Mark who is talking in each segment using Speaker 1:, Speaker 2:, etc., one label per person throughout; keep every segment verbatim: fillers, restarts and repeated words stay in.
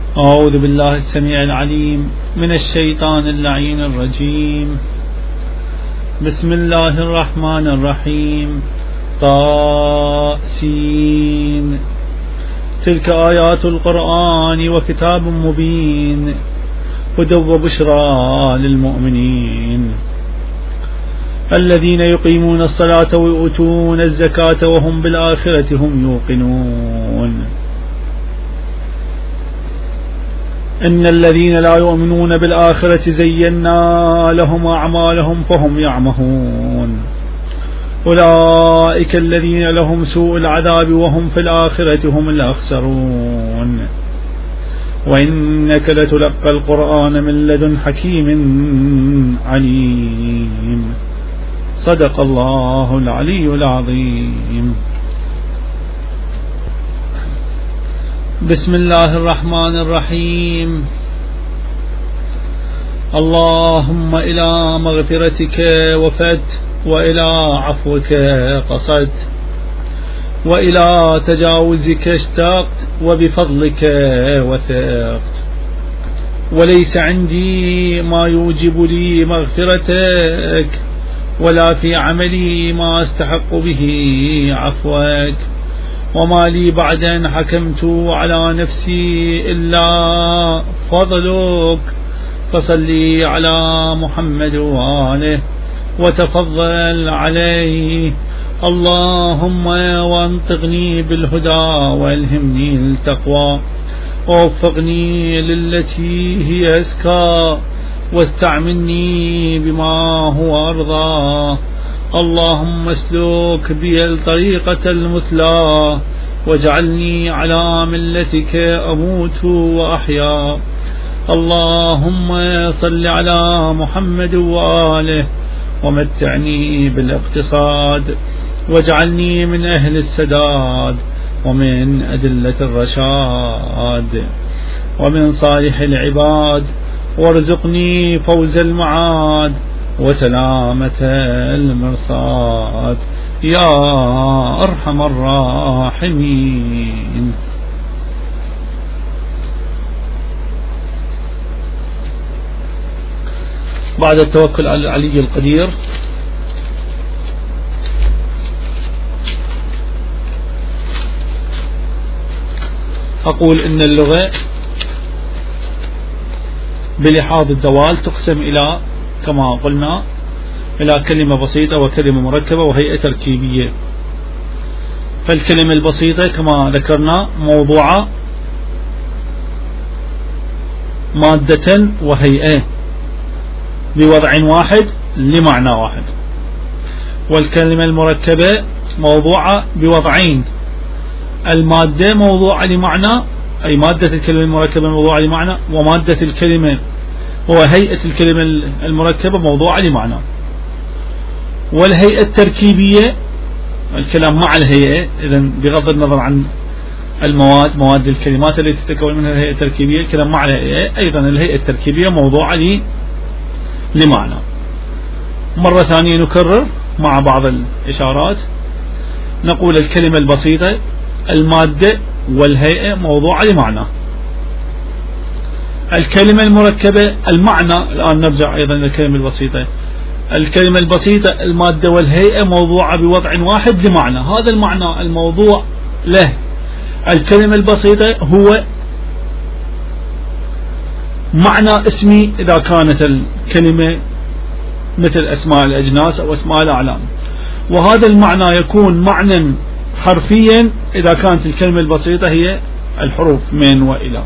Speaker 1: أعوذ بالله السميع العليم من الشيطان اللعين الرجيم. بسم الله الرحمن الرحيم. طاسين. تلك آيات القرآن وكتاب مبين هدى وبشرى للمؤمنين الذين يقيمون الصلاة ويؤتون الزكاة وهم بالآخرة هم يوقنون. إن الذين لا يؤمنون بالآخرة زينا لهم أعمالهم فهم يعمهون أولئك الذين لهم سوء العذاب وهم في الآخرة هم الأخسرون. وإنك لتلقى القرآن من لدن حكيم عليم. صدق الله العلي العظيم. بسم الله الرحمن الرحيم. اللهم إلى مغفرتك وفدت، وإلى عفوك قصدت، وإلى تجاوزك اشتقت، وبفضلك وثقت، وليس عندي ما يوجب لي مغفرتك، ولا في عملي ما استحق به عفوك، وما لي بعد أن حكمت على نفسي إلا فضلك، فصلي على محمد وآله وتفضل عليه. اللهم وانطقني بالهدى والهمني التقوى، ووفقني للتي هي أزكى، واستعملني بما هو أرضى. اللهم اسلك بي الطريقة المثلى، واجعلني على ملتك أموت وأحيا. اللهم صل على محمد وآله ومتعني بالاقتصاد، واجعلني من أهل السداد، ومن أدلة الرشاد، ومن صالح العباد، وارزقني فوز المعاد وسلامة المرصاد يا أرحم الراحمين. بعد التوكل على العلي القدير أقول إن اللغة بلحاظ الدوال تقسم إلى، كما قلنا، إلى كلمة بسيطة وكلمة مركبة وهيئة تركيبية. فالكلمة البسيطة كما ذكرنا موضوعة مادة وهيئة بوضع واحد لمعنى واحد. والكلمة المركبة موضوعة بوضعين، المادة موضوعة لمعنى، أي مادة الكلمة المركبة موضوعة لمعنى، ومادة الكلمة وهيئة الكلمة المركبة موضوعة لمعنى. والهيئة التركيبية الكلام مع الهيئة، إذن بغض النظر عن المواد، مواد الكلمات التي تتكون منها الهيئة التركيبية، الكلام مع الهيئة. أيضا الهيئة التركيبية موضوعة لمعنى. مرة ثانية نكرر مع بعض الإشارات، نقول الكلمة البسيطة المادة والهيئة موضوعة لمعنى. الكلمة المركبة المعنى، الآن نرجع أيضا إلى الكلمة البسيطة، الكلمة البسيطة المادة والهيئة موضوعة بوضع واحد لمعنى. هذا المعنى الموضوع له الكلمة البسيطة هو معنى اسمي إذا كانت الكلمة مثل أسماء الأجناس أو أسماء الأعلام، وهذا المعنى يكون معنى حرفيا إذا كانت الكلمة البسيطة هي الحروف من وإلى.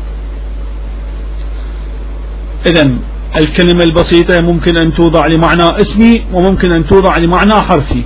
Speaker 1: إذن الكلمة البسيطة ممكن أن توضع لمعنى اسمي، وممكن أن توضع لمعنى حرفي.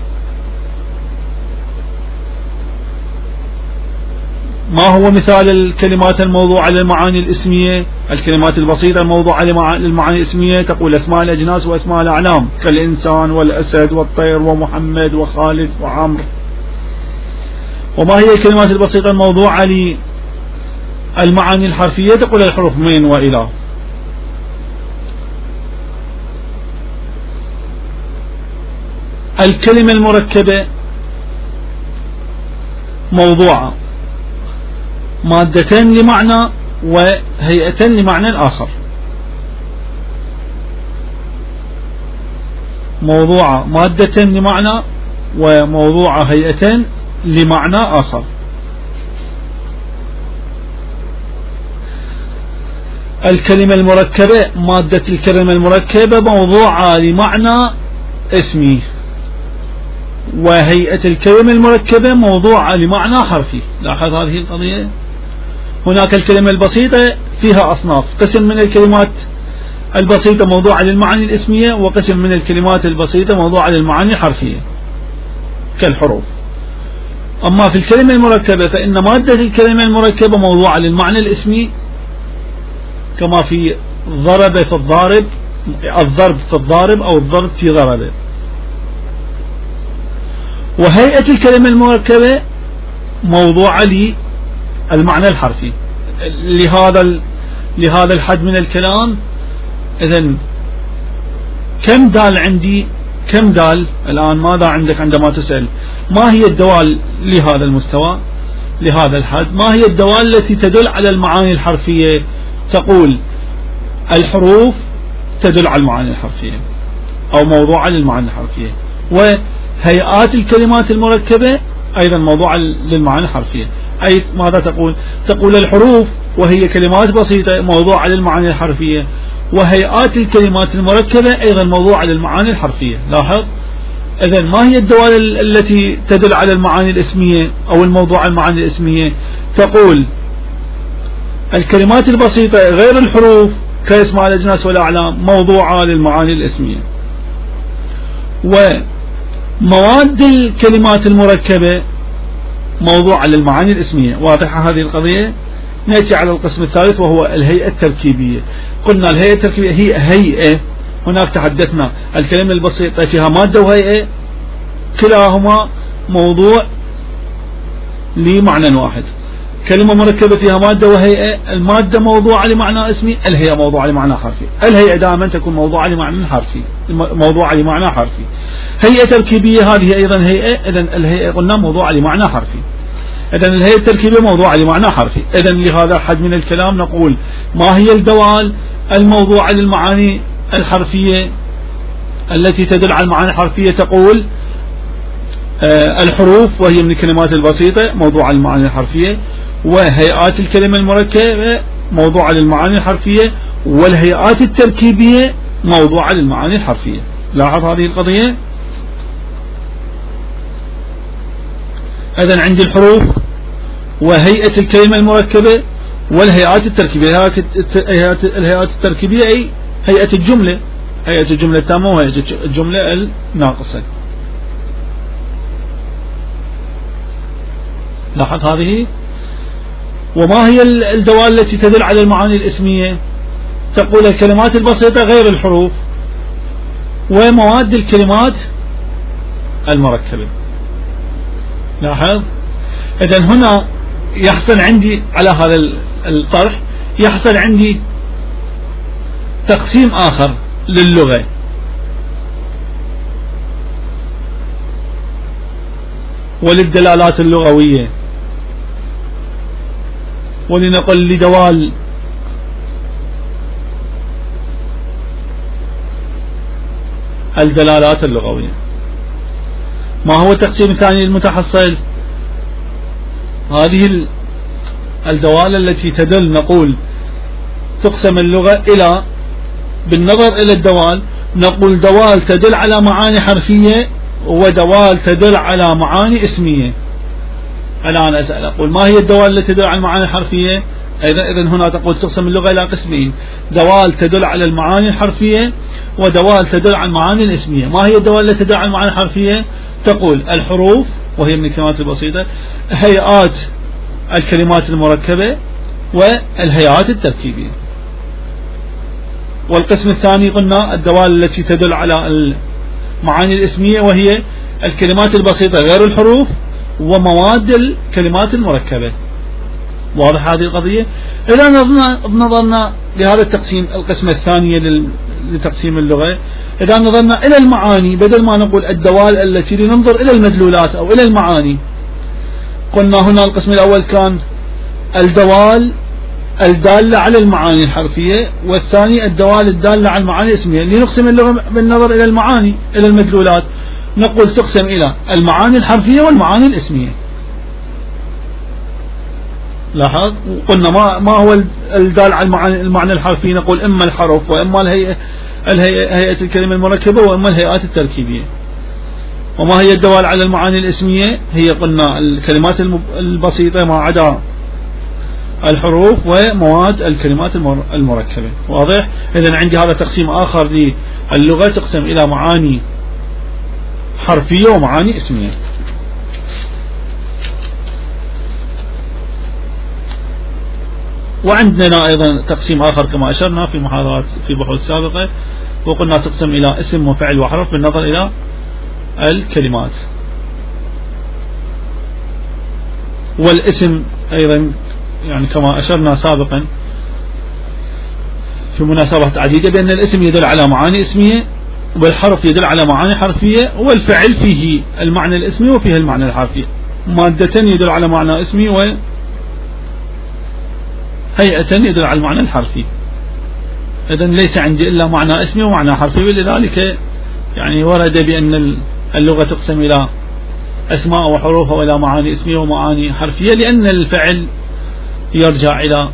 Speaker 1: ما هو مثال الكلمات الموضوعة للمعاني الاسمية؟ الكلمات البسيطة الموضوعة للمعاني الاسمية تقول أسماء الأجناس وأسماء الأعلام، كالإنسان والأسد والطير ومحمد وخالد وعمر. وما هي الكلمات البسيطة الموضوعة للمعاني الحرفية؟ تقول الحروف من وإلى. الكلمة المركبة موضوعة مادتين لمعنى وهيئة لمعنى آخر. موضوع مادة لمعنى وموضوع هيئة لمعنى آخر. الكلمة المركبة، مادة الكلمة المركبة موضوعة لمعنى اسمي، وهيئة الكلمة المركبة موضوعة لمعنى حرفي. لاحظ هذه القضية. هناك الكلمة البسيطة فيها أصناف، قسم من الكلمات البسيطة موضوعة للمعاني الاسمية، وقسم من الكلمات البسيطة موضوعة للمعاني الحرفية كالحروف. أما في الكلمة المركبة فإن مادة الكلمة المركبة موضوعة للمعنى الاسمي، كما في ضرب في الضارب، الضرب في الضارب أو الضرب في ضرب. وهيئة الكلمة المركبة موضوعة للمعنى الحرفي. لهذا لهذا الحد من الكلام، إذن كم دال عندي؟ كم دال الآن؟ ماذا عندك عندما تسأل ما هي الدوال لهذا المستوى، لهذا الحد؟ ما هي الدوال التي تدل على المعاني الحرفية؟ تقول الحروف تدل على المعاني الحرفية أو موضوعة للمعاني الحرفية، وهيئات الكلمات المركبة أيضا موضوعة للمعاني الحرفية. أي ماذا تقول؟ تقول الحروف وهي كلمات بسيطة موضوعة للمعاني الحرفية، وهيئات الكلمات المركبة أيضا موضوعة للمعاني الحرفية. لاحظ. إذن ما هي الدوال التي تدل على المعاني الاسمية أو الموضوع المعاني الاسمية؟ تقول الكلمات البسيطة غير الحروف كاسماء الأجناس والأعلام موضوعة للمعاني الاسمية، ومواد الكلمات المركبة موضوعة للمعاني الاسمية. واضحة هذه القضية؟ نأتي على القسم الثالث وهو الهيئة التركيبية. قلنا الهيئة التركيبية هي هيئة، هناك تحدثنا الكلمة البسيطة فيها مادة وهيئة، كلاهما موضوع لمعنى واحد. كلمة مركبة فيها مادة وهيئة، المادة موضوعة لمعنى اسمي، الهيئة موضوعة لمعنى حرفي. الهيئة دائما تكون موضوعة لمعنى حرفي، موضوعة لمعنى حرفي. هيئة تركيبية هذه أيضا هيئة، إذن الهيئة قلنا موضوعة لمعنى حرفي، إذن الهيئة التركيبية موضوعة لمعنى حرفي. إذن لهذا حد من الكلام نقول ما هي الدوال الموضوعة للمعاني الحرفية التي تدل على المعاني الحرفية؟ تقول آه الحروف وهي من الكلمات البسيطة موضوعة للمعاني الحرفية، وهيئات الكلمة المركبة موضوعة للمعاني الحرفية، والهيئات التركيبية موضوعة للمعاني الحرفية. لاحظ هذه القضية. إذن عندي الحروف وهيئة الكلمة المركبة والهيئات التركيبية. الهيئات التركيبية أي هيئة الجملة، هيئة الجملة التامة وهيئة الجملة الناقصة. لاحظ هذه. وما هي الدوال التي تدل على المعاني الاسمية؟ تقول الكلمات البسيطة غير الحروف، ومواد الكلمات المركبة. لاحظ. إذن هنا يحصل عندي على هذا الطرح يحصل عندي تقسيم آخر للغة، وللدلالات اللغوية، ولنقل لدوال الدلالات اللغوية. ما هو التقسيم الثاني المتحصل؟ هذه الدوال التي تدل، نقول تقسم اللغة إلى، بالنظر إلى الدوال نقول دوال تدل على معاني حرفية ودوال تدل على معاني اسمية. الآن أسأل أقول ما هي الدوال التي تدل على المعاني الحرفية؟ إذن هنا تقول تقسم اللغة إلى قسمين، دوال تدل على المعاني الحرفية ودوال تدل على المعاني الاسمية. ما هي الدوال التي تدل على المعاني الحرفية؟ تقول الحروف وهي من الكلمات البسيطة، هيئات الكلمات المركبة، والهيئات التركيبية. والقسم الثاني قلنا الدوال التي تدل على المعاني الاسمية وهي الكلمات البسيطة غير الحروف ومواد الكلمات المركبة. واضح هذه القضية؟ إذا نظرنا لهذا التقسيم، القسم الثاني لتقسيم اللغة، إذا نظرنا إلى المعاني بدل ما نقول الدوال التي لننظر إلى المدلولات أو إلى المعاني، قلنا هنا القسم الأول كان الدوال الدالة على المعاني الحرفية، والثاني الدوال الدالة على المعاني الاسمية. لنقسم اللغة بالنظر إلى المعاني إلى المدلولات، نقول تقسم إلى المعاني الحرفية والمعاني الاسمية. لاحظ، وقلنا ما ما هو الدال على المعاني المعنى الحرفي، نقول إما الحرف وإما الهيئة الهيئة هيئة الكلمة المركبة وإما الهيئات التركيبية. وما هي الدوال على المعاني الاسمية؟ هي قلنا الكلمات البسيطة ما عدا الحروف ومواد الكلمات المركبة. واضح؟ إذن عندي هذا تقسيم آخر للغة، تقسم إلى معاني حرفية ومعاني اسمية. وعندنا أيضا تقسيم آخر كما أشرنا في محاضرات في بحوث سابقة، وقلنا تقسم إلى اسم وفعل وحرف بالنظر إلى الكلمات. والاسم أيضا يعني كما أشرنا سابقا في مناسبات عديدة بأن الاسم يدل على معاني اسمية، والحرف يدل على معاني حرفية، والفعل فيه المعنى الاسمي وفيه المعنى الحرفي. مادة يدل على معنى اسمي وهيئة يدل على المعنى الحرفي. إذن ليس عندي إلا معنى اسمي ومعنى حرفي، ولذلك يعني ورد بأن اللغة تقسم إلى أسماء وحروف وإلى معاني اسمية ومعاني حرفية، لأن الفعل يرجع إلى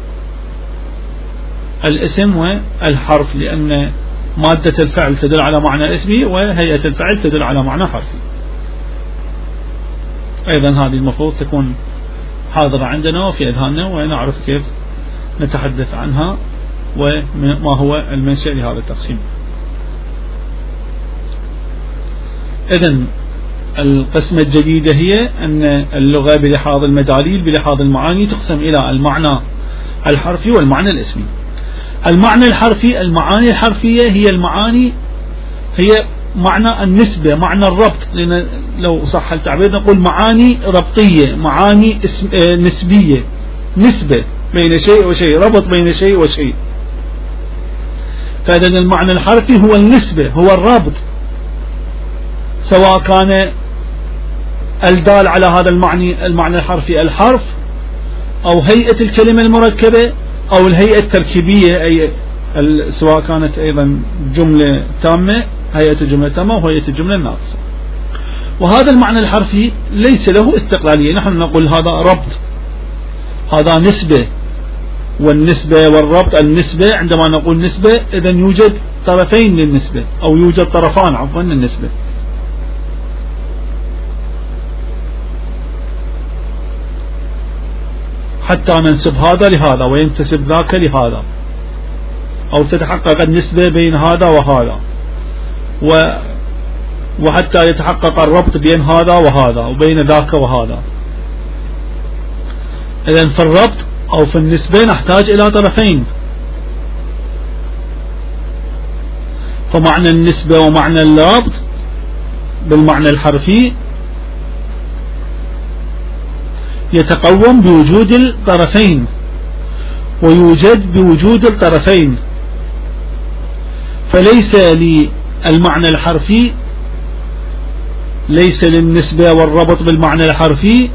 Speaker 1: الاسم والحرف، لأن مادة الفعل تدل على معنى اسمي وهيئة الفعل تدل على معنى حرفي. أيضا هذه المفروض تكون حاضرة عندنا وفي أذهاننا، ونعرف كيف نتحدث عنها وما هو المنشأ لهذا التقسيم. إذن القسمة الجديدة هي أن اللغة بلحاظ المداليل بلحاظ المعاني تقسم إلى المعنى الحرفي والمعنى الاسمي. المعنى الحرفي، المعاني الحرفية هي المعاني هي معنى النسبة، معنى الربط، لأن لو صح التعبير نقول معاني ربطية، معاني اسم نسبية، نسبة بين شيء وشيء، ربط بين شيء وشيء. فإذا المعنى الحرفي هو النسبة، هو الربط، سواء كان الدال على هذا المعنى المعنى الحرفي الحرف، أو هيئة الكلمة المركبة، أو الهيئة التركيبية، أي سواء كانت أيضا جملة تامة، هيئة الجملة التامة وهيئة الجملة الناقصة. وهذا المعنى الحرفي ليس له استقلالية، نحن نقول هذا ربط، هذا نسبة، والنسبة والربط، النسبة عندما نقول نسبة إذن يوجد طرفين للنسبة، أو يوجد طرفان عفوا للنسبة. حتى ننسب هذا لهذا وينتسب ذاك لهذا، أو تتحقق النسبة بين هذا وهذا، وحتى يتحقق الربط بين هذا وهذا وبين ذاك وهذا. إذن في الربط أو في النسبة نحتاج إلى طرفين، فمعنى النسبة ومعنى الربط بالمعنى الحرفي يتقوم بوجود الطرفين، ويوجد بوجود الطرفين. فليس للمعنى الحرفي، ليس للنسبة والربط بالمعنى الحرفي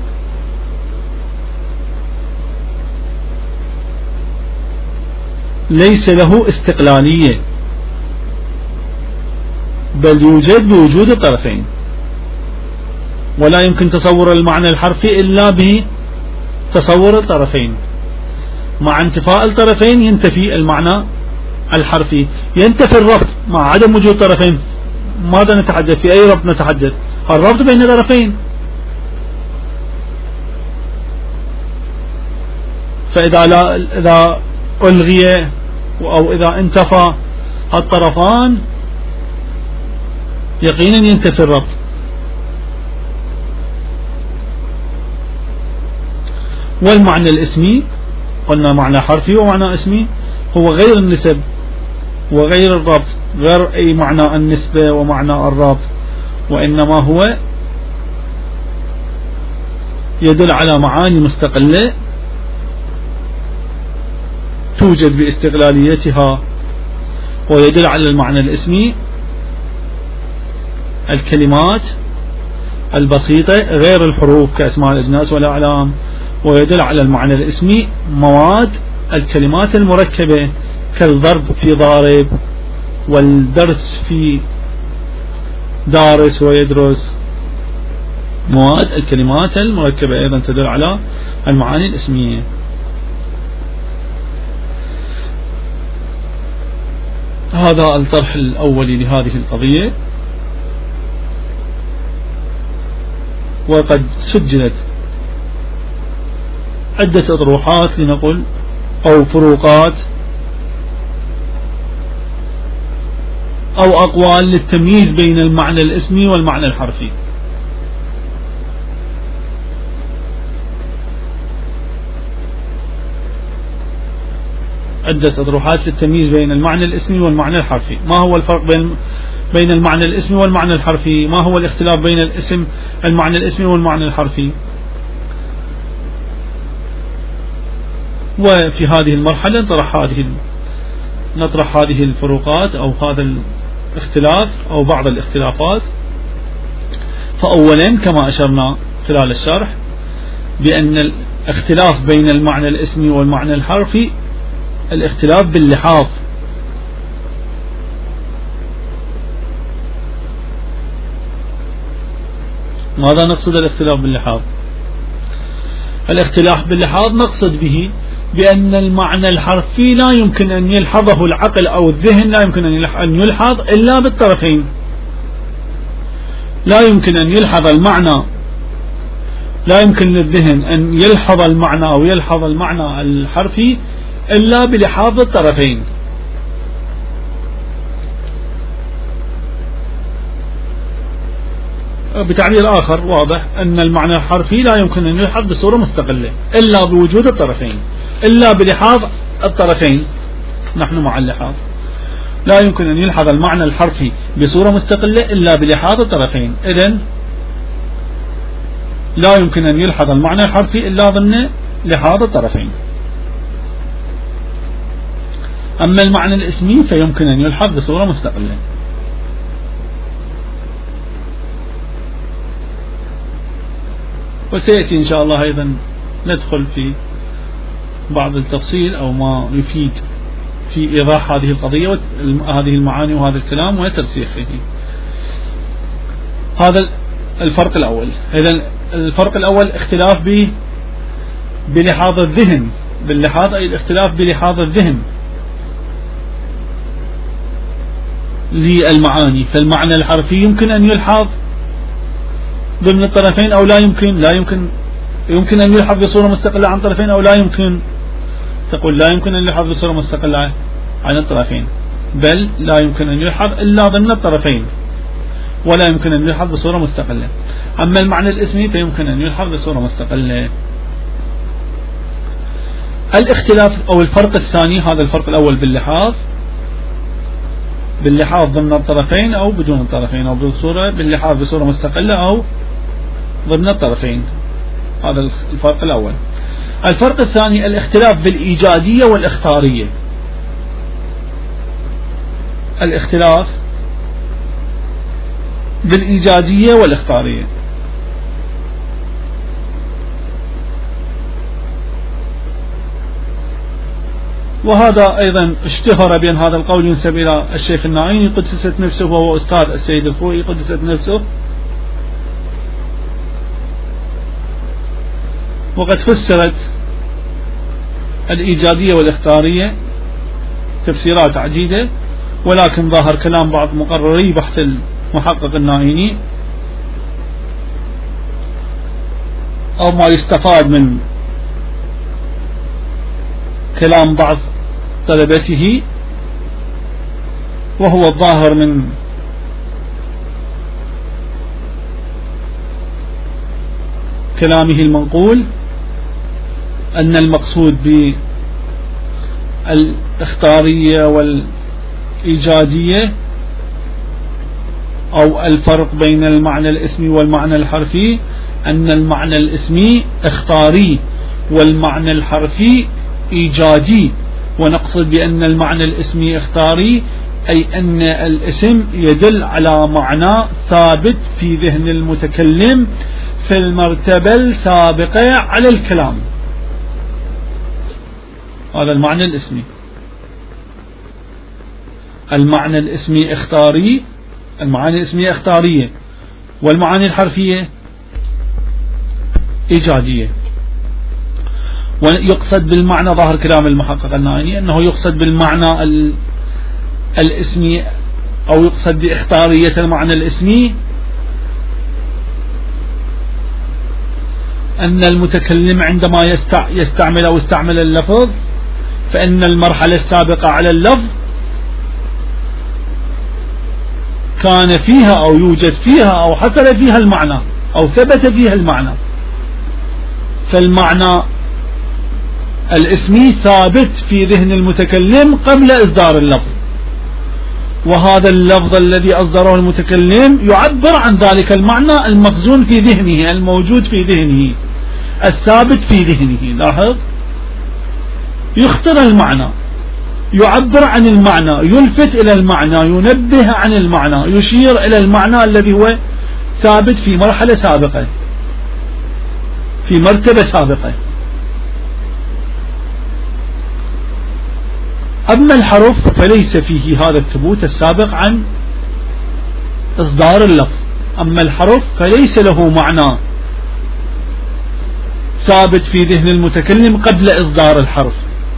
Speaker 1: ليس له استقلالية، بل يوجد بوجود الطرفين. ولا يمكن تصور المعنى الحرفي إلا بتصور الطرفين. مع انتفاء الطرفين ينتفي المعنى الحرفي، ينتفي الربط مع عدم وجود طرفين. ماذا نتحدث؟ في أي ربط نتحدث؟ الربط بين طرفين. فإذا لا إذا ألغي أو إذا انتفى الطرفان يقينا ينتفي الربط. والمعنى الاسمي قلنا معنى حرفي ومعنى اسمي، هو غير النسب وغير الربط، غير أي معنى النسبة ومعنى الربط، وإنما هو يدل على معاني مستقلة توجد باستقلاليتها. ويدل على المعنى الاسمي الكلمات البسيطة غير الحروف كأسماء الأجناس والأعلام. ويدل على المعنى الاسمي مواد الكلمات المركبة كالضرب في ضارب، والدرس في دارس ويدرس. مواد الكلمات المركبة أيضا تدل على المعاني الاسمية. هذا الطرح الأولي لهذه القضية، وقد سجلت عدة أطروحات لنقل أو فروقات أو أقوال للتمييز بين المعنى الاسمي والمعنى الحرفي. عدة أطروحات للتمييز بين المعنى الاسمي والمعنى الحرفي. ما هو الفرق بين بين المعنى الاسمي والمعنى الحرفي؟ ما هو الاختلاف بين الاسم المعنى الاسمي والمعنى الحرفي؟ وفي هذه المرحلة نطرح هذه نطرح هذه الفروقات أو هذا الاختلاف أو بعض الاختلافات. فأولا كما أشرنا خلال الشرح بأن الاختلاف بين المعنى الاسمي والمعنى الحرفي الاختلاف باللحاظ. ماذا نقصد الاختلاف باللحاظ؟ الاختلاف باللحاظ نقصد به بأن المعنى الحرفي لا يمكن أن يلحظه العقل أو الذهن، لا يمكن أن يلحظ إلا بالطرفين. لا يمكن أن يلحظ المعنى لا يمكن للذهن أن يلحظ المعنى أو يلحظ المعنى الحرفي إلا بلحاظ الطرفين. بتعبير آخر واضح أن المعنى الحرفي لا يمكن أن يلحظ بصورة مستقلة إلا بوجود الطرفين، إلا بلحاظ الطرفين. نحن مع اللحاظ لا يمكن أن يلحظ المعنى الحرفي بصورة مستقلة إلا بلحاظ الطرفين. إذن لا يمكن أن يلحظ المعنى الحرفي إلا ضمن لحاظ الطرفين. أما المعنى الاسمي فيمكن أن يلحظ بصورة مستقلة. وسيأتي إن شاء الله أيضا ندخل في بعض التفصيل أو ما يفيد في إيضاح هذه القضية وهذه المعاني وهذا الكلام وترسيخه. هذا الفرق الأول. إذن الفرق الأول اختلاف به بلحاظ الذهن، باللحاظ أي الاختلاف بلحاظ الذهن للمعاني. فالمعنى الحرفي يمكن أن يلحظ ضمن الطرفين أو لا يمكن لا يمكن يمكن أن يلحظ بصورة مستقلة عن طرفين أو لا يمكن. تقول لا يمكن أن يلحظ بصورة مستقلة عن الطرفين، بل لا يمكن أن يلحظ إلا ضمن الطرفين، ولا يمكن أن يلحظ بصورة مستقلة. أما المعنى الاسمي فيمكن أن يلحظ بصورة مستقلة. الاختلاف أو الفرق الثاني، هذا الفرق الأول باللحاظ باللحاظ ضمن الطرفين أو بدون الطرفين، أو بصورة باللحاظ بصورة مستقلة أو ضمن الطرفين. هذا الفرق الأول. الفرق الثاني الاختلاف بالإيجادية والإخطارية. الاختلاف بالإيجادية والإخطارية. وهذا أيضا اشتهر بأن هذا القول ينسب إلى الشيخ الناعيني قدست نفسه، وهو أستاذ السيد الخوئي قدست نفسه. وقد فسرت الإيجادية والإخطارية تفسيرات عديدة، ولكن ظاهر كلام بعض مقرري بحث المحقق الناعيني أو ما يستفاد من كلام بعض طلبته، وهو الظاهر من كلامه المنقول أن المقصود بالإخطارية والإيجادية أو الفرق بين المعنى الاسمي والمعنى الحرفي أن المعنى الاسمي اخطاري والمعنى الحرفي إيجادي. ونقصد بأن المعنى الاسمي اخطاري أي أن الاسم يدل على معنى ثابت في ذهن المتكلم في المرتبة السابقة على الكلام. هذا المعنى الاسمي. المعنى الاسمي اختاري، المعاني الاسمية اختارية، والمعاني الحرفية إيجادية. ويقصد بالمعنى، ظاهر كلام المحقق النائني أنه يقصد بالمعنى الاسمي أو يقصد باختارية المعنى الاسمي أن المتكلم عندما يستعمل أو يستعمل اللفظ فإن المرحلة السابقة على اللفظ كان فيها أو يوجد فيها أو حصل فيها المعنى أو ثبت فيها المعنى، فالمعنى الاسمي ثابت في ذهن المتكلم قبل إصدار اللفظ، وهذا اللفظ الذي أصدره المتكلم يعبر عن ذلك المعنى المخزون في ذهنه، الموجود في ذهنه، الثابت في ذهنه. لاحظ، يخطر المعنى، يعبر عن المعنى، يلفت إلى المعنى، ينبه عن المعنى، يشير إلى المعنى الذي هو ثابت في مرحلة سابقة، في مرتبة سابقة. أما الحرف فليس فيه هذا الثبوت السابق عن إصدار اللفظ. أما الحرف فليس له معنى ثابت في ذهن المتكلم قبل إصدار الحرف،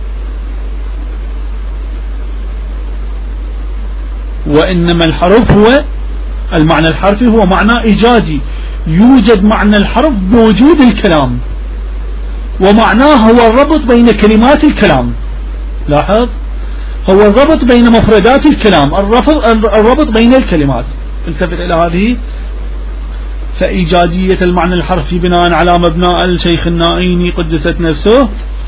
Speaker 1: وإنما الحرف هو المعنى الحرفي هو معنى إيجادي، يوجد معنى الحرف بوجود الكلام، ومعناه هو الربط بين كلمات الكلام. لاحظ، هو الربط بين مفردات الكلام، الربط بين الكلمات. التفت إلى هذه. فإيجادية المعنى الحرفي بناء على مبنى الشيخ النائيني قدست نفسه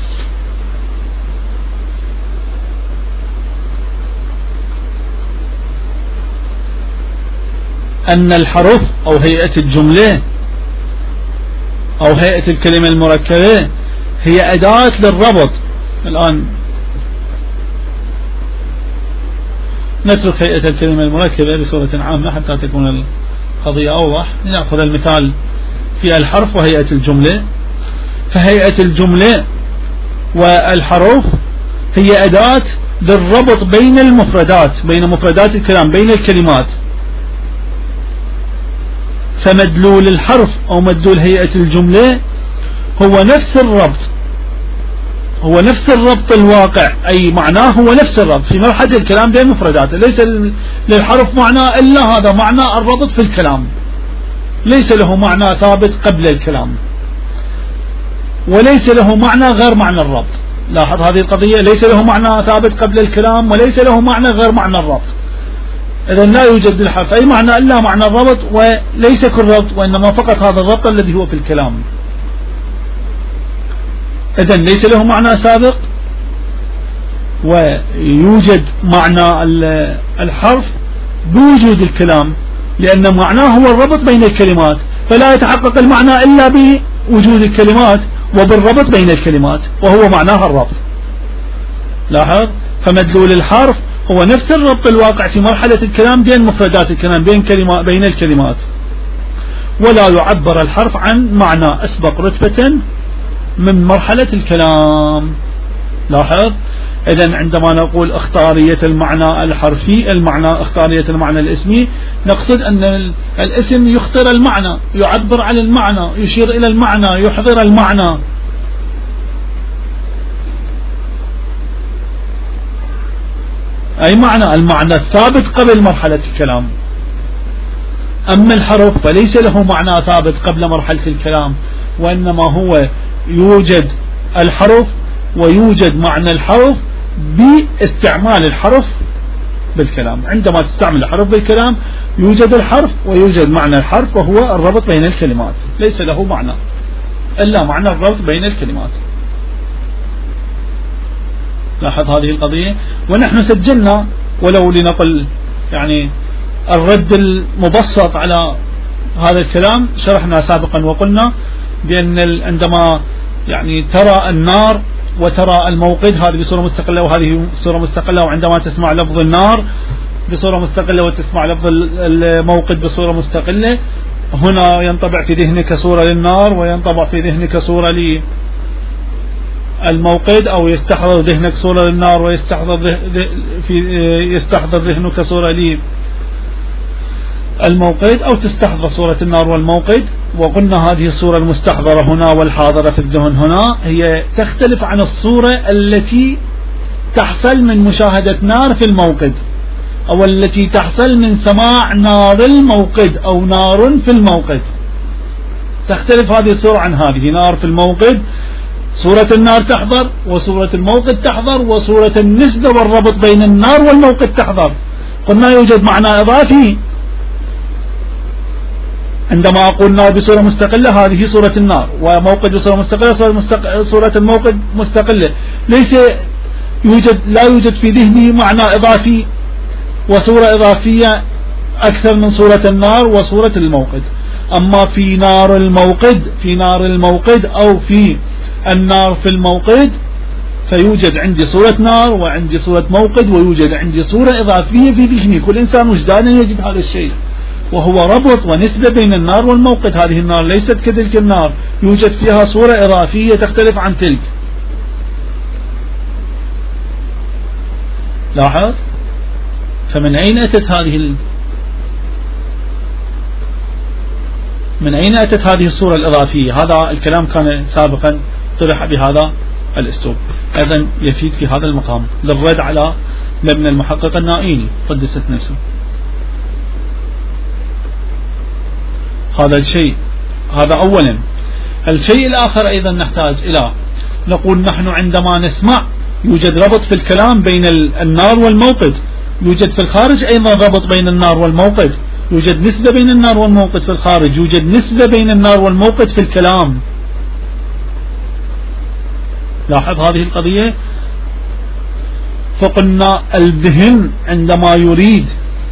Speaker 1: أن الحرف أو هيئة الجملة أو هيئة الكلمة المركبة هي أداة للربط. الآن نترك هيئة الكلمة المركبة بصورة عامة حتى تكون القضية أوضح. نأخذ المثال في الحرف وهيئة الجملة. فهيئة الجملة والحروف هي أداة للربط بين المفردات، بين مفردات الكلام، بين الكلمات. فمدلول الحرف أو مدلول هيئة الجملة هو نفس الربط، هو نفس الربط الواقع، أي معناه هو نفس الربط في مرحلة الكلام بين مفرداته. ليس للحرف معنى إلا هذا معنى الربط في الكلام، ليس له معنى ثابت قبل الكلام، وليس له معنى غير معنى الربط. لاحظ هذه القضية، ليس له معنى ثابت قبل الكلام وليس له معنى غير معنى الربط. إذن لا يوجد للحرف أي معنى إلا معنى الربط، وليس كل ربط وإنما فقط هذا الربط الذي هو في الكلام. إذن ليس له معنى سابق، ويوجد معنى الحرف بوجود الكلام، لأن معناه هو الربط بين الكلمات، فلا يتحقق المعنى إلا بوجود الكلمات وبالربط بين الكلمات، وهو معناها الربط. لاحظ، فمدلول الحرف هو نفس الربط الواقع في مرحلة الكلام بين مفردات الكلام، بين كلمة بين الكلمات، ولا يعبر الحرف عن معنى أسبق رتبة من مرحلة الكلام. لاحظ، إذن عندما نقول اختارية المعنى الحرفي، المعنى اختارية المعنى الاسمي، نقصد أن الاسم يختار المعنى، يعبر عن المعنى، يشير إلى المعنى، يحضر المعنى. أي معنى المعنى الثابت قبل مرحلة الكلام. أما الحرف فليس له معنى ثابت قبل مرحلة الكلام، وإنما هو يوجد الحرف ويوجد معنى الحرف باستعمال الحرف بالكلام. عندما تستعمل الحرف بالكلام يوجد الحرف ويوجد معنى الحرف، وهو الربط بين الكلمات، ليس له معنى إلا معنى الربط بين الكلمات. لاحظ هذه القضية. ونحن سجلنا ولو لنقل يعني الرد المبسط على هذا الكلام، شرحنا سابقا وقلنا بأن عندما يعني ترى النار وترى الموقد هذه بصورة مستقلة وهذه بصورة مستقلة، وعندما تسمع لفظ النار بصورة مستقلة وتسمع لفظ الموقد بصورة مستقلة، هنا ينطبع في ذهنك صورة للنار وينطبع في ذهنك صورة الموقد، أو يستحضر ذهنك صورة للنار ويستحضر في يستحضر ذهنك صورة للموقد، أو تستحضر صورة النار والموقد. وقلنا هذه الصورة المستحضرة هنا والحاضرة في الذهن هنا هي تختلف عن الصورة التي تحصل من مشاهدة نار في الموقد، أو التي تحصل من سماع نار الموقد أو نار في الموقد. تختلف هذه الصورة عن هذه. نار في الموقد صورة النار تحضر، وصورة الموقد تحضر، وصورة النسبة والربط بين النار والموقد تحضر. قلنا يوجد معنى إضافي عندما أقول نار بصورة مستقلة، هذه صورة النار، وموقد بصورة مستقلة صورة الموقد مستقلة. ليس يوجد لا يوجد في ذهني معنى إضافي وصورة إضافية أكثر من صورة النار وصورة الموقد. أما في نار الموقد في نار الموقد أو في النار في الموقد فيوجد عندي صورة نار وعندي صورة موقد، ويوجد عندي صورة إضافية في ذهني. كل إنسان وجدانا يجد هذا الشيء، وهو ربط ونسبة بين النار والموقد. هذه النار ليست كتلك النار، يوجد فيها صورة إضافية تختلف عن تلك. لاحظ؟ فمن أين أتت هذه ال... من أين أتت هذه الصورة الإضافية؟ هذا الكلام كان سابقا طرح بهذا الأسلوب، أيضا يفيد في هذا المقام للرد على ابن المحقق النائيني قدست نفسه. هذا الشيء هذا أولا. الشيء الآخر أيضا نحتاج إلى نقول نحن عندما نسمع يوجد ربط في الكلام بين النار والموقد، يوجد في الخارج أيضا ربط بين النار والموقد، يوجد نسبة بين النار والموقد في الخارج، يوجد نسبة بين النار والموقد في الكلام. لاحظ هذه القضية. فقلنا الذهن عندما يريد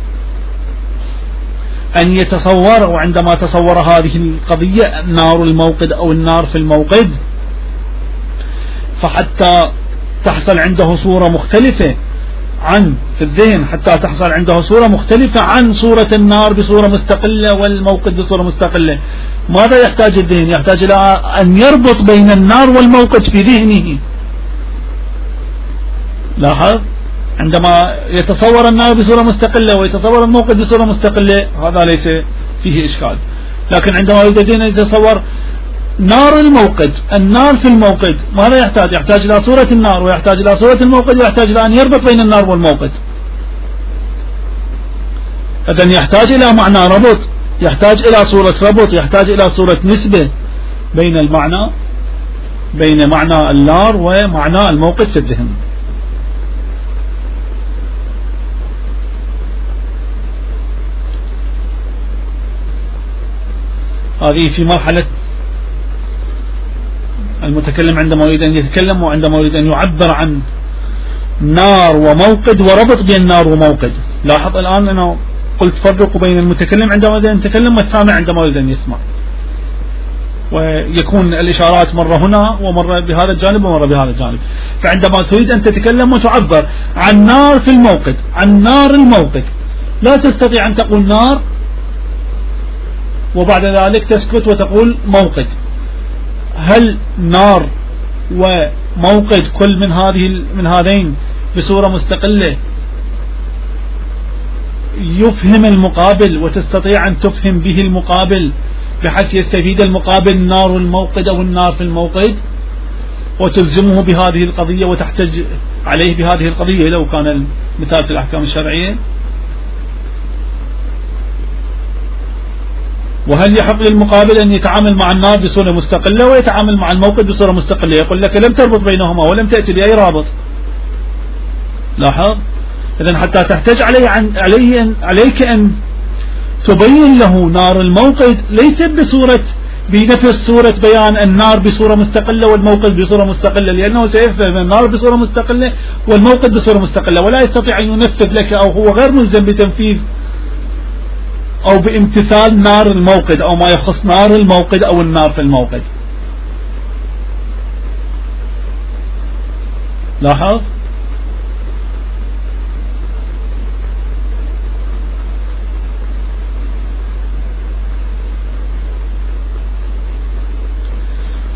Speaker 1: أن يتصور، وعندما تصور هذه القضية نار الموقد أو النار في الموقد، فحتى تحصل عنده صورة مختلفة عن في الذهن، حتى تحصل عنده صورة مختلفة عن صورة النار بصورة مستقلة والموقد بصورة مستقلة. ماذا يحتاج الذهن؟ يحتاج إلى أن يربط بين النار والموقد في ذهنه. لاحظ، عندما يتصور النار بصورة مستقلة ويتصور الموقد بصورة مستقلة هذا ليس فيه إشكال. لكن عندما يريد أن يتصور نار الموقد النار في الموقد، ماذا يحتاج؟ يحتاج إلى صورة النار ويحتاج إلى صورة الموقد ويحتاج إلى أن يربط بين النار والموقد. إذن يحتاج إلى معنى ربط، يحتاج إلى صورة ربط، يحتاج إلى صورة نسبة بين المعنى بين معنى النار ومعنى الموقد في الذهن. هذه في مرحلة المتكلم عندما يريد أن يتكلم وعندما يريد أن يعبر عن نار وموقد وربط بين نار وموقد. لاحظ الآن أنا قلت فرقوا بين المتكلم عندما يريد أن يتكلم والسامع عندما يريد أن يسمع، ويكون الإشارات مرة هنا ومرة بهذا الجانب ومرة بهذا الجانب. فعندما تريد أن تتكلم وتعبر عن نار في الموقد عن نار الموقد، لا تستطيع أن تقول نار وبعد ذلك تسكت وتقول موقد. هل نار وموقد كل من هذه من هذين بصورة مستقلة يفهم المقابل وتستطيع أن تفهم به المقابل بحيث يستفيد المقابل نار الموقد أو النار في الموقد، وتلزمه بهذه القضية وتحتج عليه بهذه القضية لو كان المثال في الأحكام الشرعية؟ وهل يحق للمقابل أن يتعامل مع النار بصورة مستقلة ويتعامل مع الموقد بصورة مستقلة؟ يقول لك لم تربط بينهما ولم تأتي بأي رابط. لاحظ. إذن حتى تحتاج عليه عن عليه أن عليك أن تبين له نار الموقد ليس بصورة بنفس صورة بيان النار بصورة مستقلة والموقد بصورة مستقلة، لأنه سيفهم النار بصورة مستقلة والموقد بصورة مستقلة ولا يستطيع أن ينفذ لك، أو هو غير ملزم بتنفيذ أو بامتثال نار الموقد أو ما يخص نار الموقد أو النار في الموقد. لاحظ.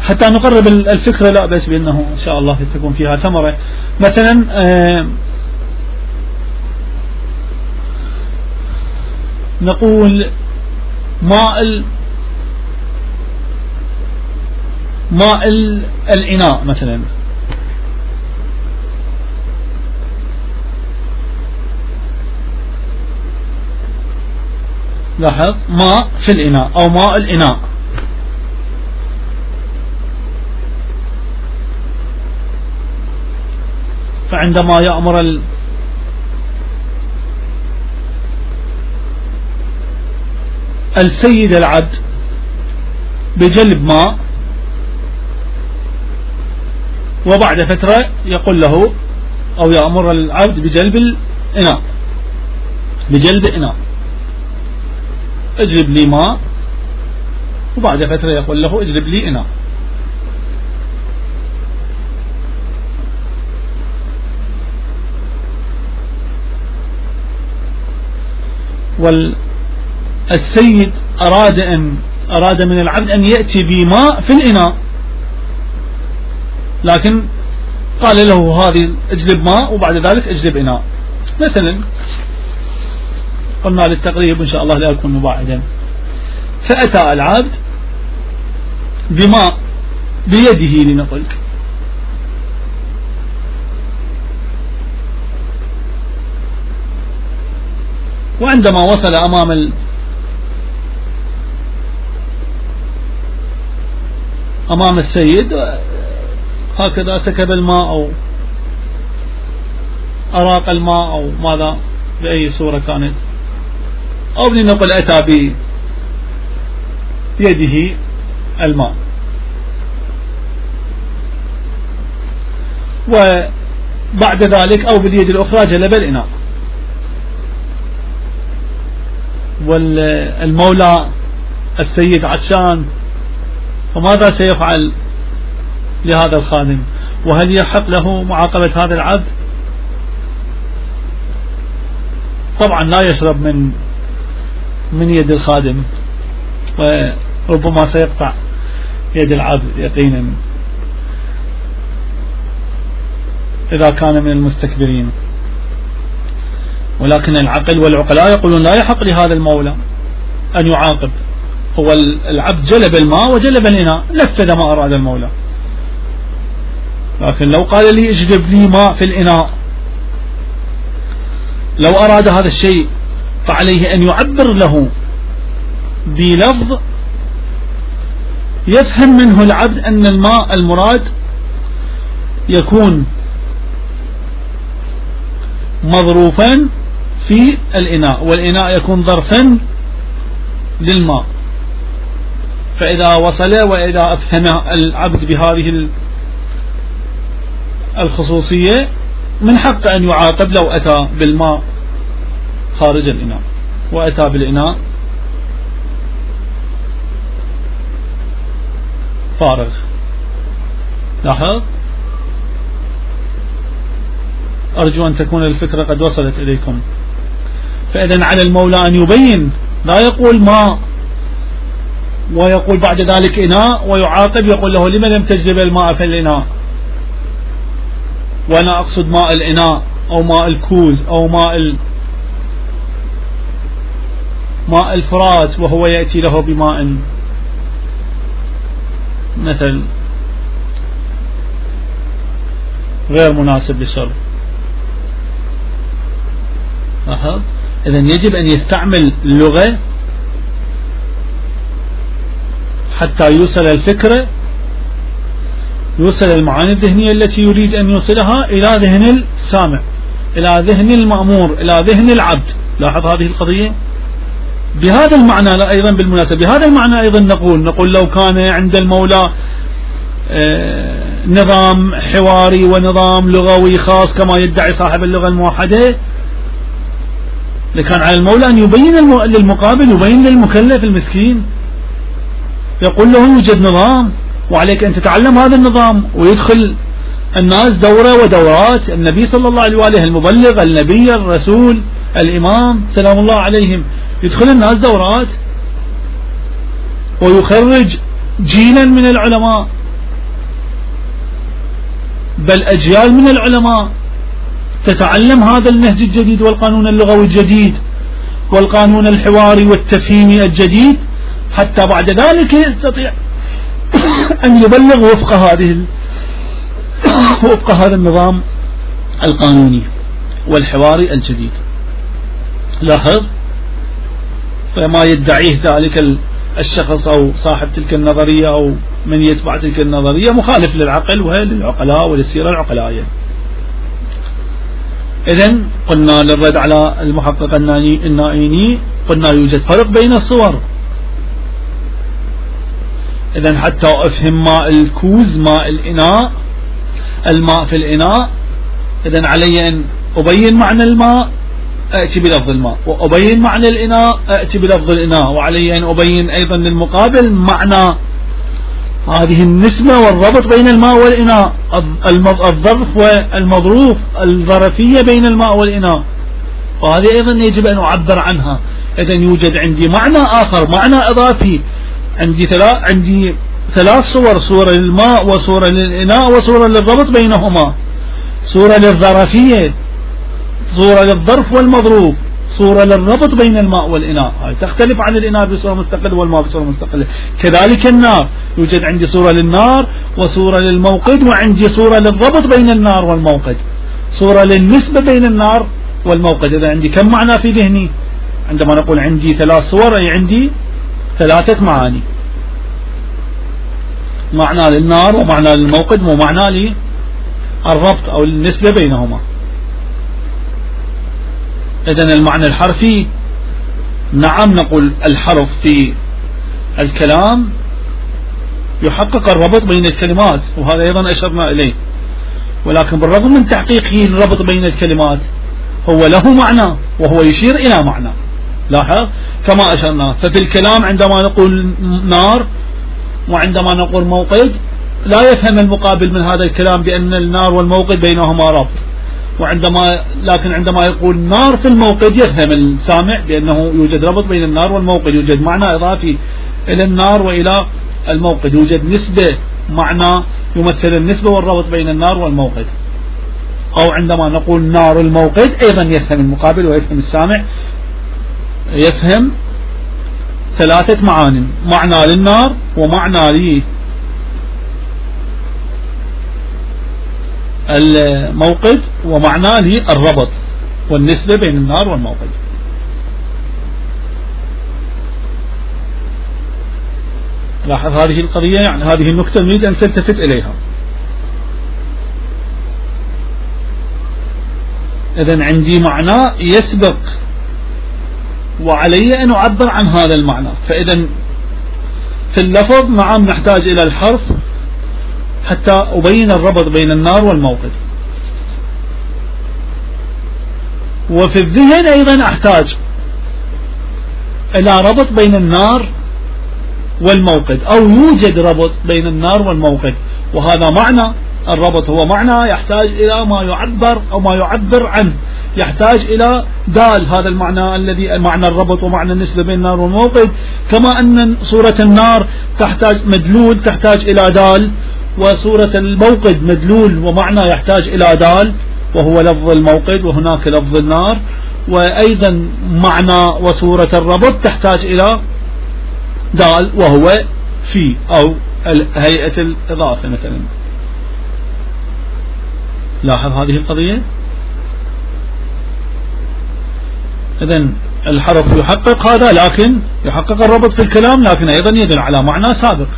Speaker 1: حتى نقرب الفكرة لا بس بأنه إن شاء الله تكون فيها ثمرة. مثلا نقول ماء ماء الإناء مثلا، لاحظ ماء في الإناء أو ماء الإناء، فعندما يأمر ال السيد العبد بجلب ماء، وبعد فترة يقول له أو يأمر العبد بجلب الإناء بجلب إناء اجلب لي ماء، وبعد فترة يقول له اجلب لي إناء. والسيد أراد أن أراد من العبد أن يأتي بماء في الإناء، لكن قال له هذه اجلب ماء وبعد ذلك اجلب إناء. مثلا قلنا للتقريب إن شاء الله لا يكون مباعدا، فأتى العبد بماء بيده لنقل، وعندما وصل أمام ال أمام السيد هكذا سكب الماء أو أراق الماء أو ماذا بأي صورة كانت، أو لنقل أتى بيده الماء، وبعد ذلك أو باليد الأخرى جلب الإناء. والمولى السيد عطشان، فماذا سيفعل لهذا الخادم؟ وهل يحق له معاقبة هذا العبد؟ طبعا لا يشرب من من يد الخادم، وربما سيقطع يد العبد يقينا إذا كان من المستكبرين. ولكن العقل والعقلاء يقولون لا يحق لهذا المولى أن يعاقب، هو العبد جلب الماء وجلب الإناء، نفذ ما أراد المولى. لكن لو قال لي اجلب لي ماء في الإناء، لو أراد هذا الشيء فعليه أن يعبر له بلفظ يفهم منه العبد أن الماء المراد يكون مظروفا في الإناء، والإناء يكون ظرفا للماء. فإذا وصل وإذا أفهم العبد بهذه الخصوصية من حق أن يعاقب لو أتى بالماء خارج الإناء وأتى بالإناء فارغ. لاحظ، أرجو أن تكون الفكرة قد وصلت إليكم. فإذا على المولى أن يبين، لا يقول ماء ويقول بعد ذلك إناء ويعاقب يقول له لما لم تجلب الماء في الإناء، وأنا أقصد ماء الإناء أو ماء الكوز أو ماء ال... ماء الفرات، وهو يأتي له بماء مثل غير مناسب للشرب. لاحظ، إذن يجب أن يستعمل اللغة حتى يوصل الفكرة، يوصل المعاني الذهنية التي يريد أن يوصلها إلى ذهن السامع، إلى ذهن المأمور، إلى ذهن العبد. لاحظ هذه القضية. بهذا المعنى لا أيضا بالمناسبة بهذا المعنى أيضا نقول نقول لو كان عند المولى نظام حواري ونظام لغوي خاص كما يدعي صاحب اللغة الموحدة، لكان على المولى أن يبين للمقابل، يبين للمكلف المسكين، يقول له يوجد نظام وعليك أن تتعلم هذا النظام، ويدخل الناس دورة ودورات. النبي صلى الله عليه وآله المبلغ، النبي، الرسول، الإمام سلام الله عليهم، يدخل الناس دورات ويخرج جيلا من العلماء بل أجيال من العلماء تتعلم هذا النهج الجديد والقانون اللغوي الجديد والقانون الحواري والتفهيمي الجديد، حتى بعد ذلك يستطيع أن يبلغ وفق هذه وفق هذا النظام القانوني والحواري الجديد. لاحظ، فما يدعيه ذلك الشخص أو صاحب تلك النظرية أو من يتبع تلك النظرية مخالف للعقل وللعقلاء وللسيرة العقلائية. إذن قلنا للرد على المحقق النائيني قلنا يوجد فرق بين الصور. إذن حتى أفهم ماء الكوز ماء الإناء الماء في الإناء، إذن علي أن أبين معنى الماء أأتي بلفظ الماء، وأبين معنى الإناء أأتي بلفظ الإناء، وعلي أن أبين أيضا للمقابل معنى هذه النسبة والربط بين الماء والإناء، الظرف والمظروف، الظرفية بين الماء والإناء، وهذه أيضا يجب أن أعبر عنها. إذن يوجد عندي معنى آخر، معنى إضافي، عندي ثلاث عندي ثلاث صور، صورة للماء وصورة للإناء وصورة للربط بينهما، صورة للظرفية، صورة للظرف والمظروف، صورة للربط بين الماء والإناء. هاي تختلف عن الإناء بصورة مستقلة والماء بصورة مستقلة. كذلك النار، يوجد عندي صورة للنار وصورة للموقد، وعندي صورة للربط بين النار والموقد، صورة للنسبة بين النار والموقد. إذا عندي كم معنى في ذهني؟ عندما نقول عندي ثلاث صور أي عندي ثلاثة معاني، معنى للنار ومعنى للموقد ومعنى للربط أو النسبة بينهما. إذن المعنى الحرفي، نعم نقول الحرف في الكلام يحقق الربط بين الكلمات، وهذا أيضا أشرنا إليه، ولكن بالرغم من تحقيقه الربط بين الكلمات هو له معنى وهو يشير إلى معنى. لاحظ كما أشرنا، ففي الكلام عندما نقول نار وعندما نقول موقد لا يفهم المقابل من هذا الكلام بأن النار والموقد بينهما ربط، وعندما لكن عندما يقول نار في الموقد يفهم السامع بأنه يوجد ربط بين النار والموقد، يوجد معنى إضافي إلى النار وإلى الموقد، يوجد نسبة، معنى يمثل النسبة والربط بين النار والموقد. أو عندما نقول نار الموقد أيضا يفهم المقابل ويفهم السامع، يفهم ثلاثة معاني، معنى للنار ومعنى للموقد ومعنى للربط والنسبة بين النار والموقد. لاحظ هذه القضية، يعني هذه النقطة نريد أن تلتفت إليها. إذن عندي معنى يسبق وعلي أن أعبر عن هذا المعنى، فإذن في اللفظ نعم نحتاج إلى الحرف حتى أبين الربط بين النار والموقد، وفي الذهن أيضا أحتاج إلى ربط بين النار والموقد، أو يوجد ربط بين النار والموقد، وهذا معنى الربط هو معنى يحتاج إلى ما يعبر أو ما يعبر عنه، يحتاج إلى دال، هذا المعنى الذي معنى الربط ومعنى النسبة بين النار والموقد، كما أن صورة النار تحتاج مدلول تحتاج إلى دال، وصورة الموقد مدلول ومعنى يحتاج إلى دال وهو لفظ الموقد وهناك لفظ النار، وأيضا معنى وصورة الربط تحتاج إلى دال وهو في أو هيئة الإضافة مثلا. لاحظ هذه القضية. إذن الحرف يحقق هذا، لكن يحقق الربط في الكلام، لكن أيضا يدل على معنى سابق.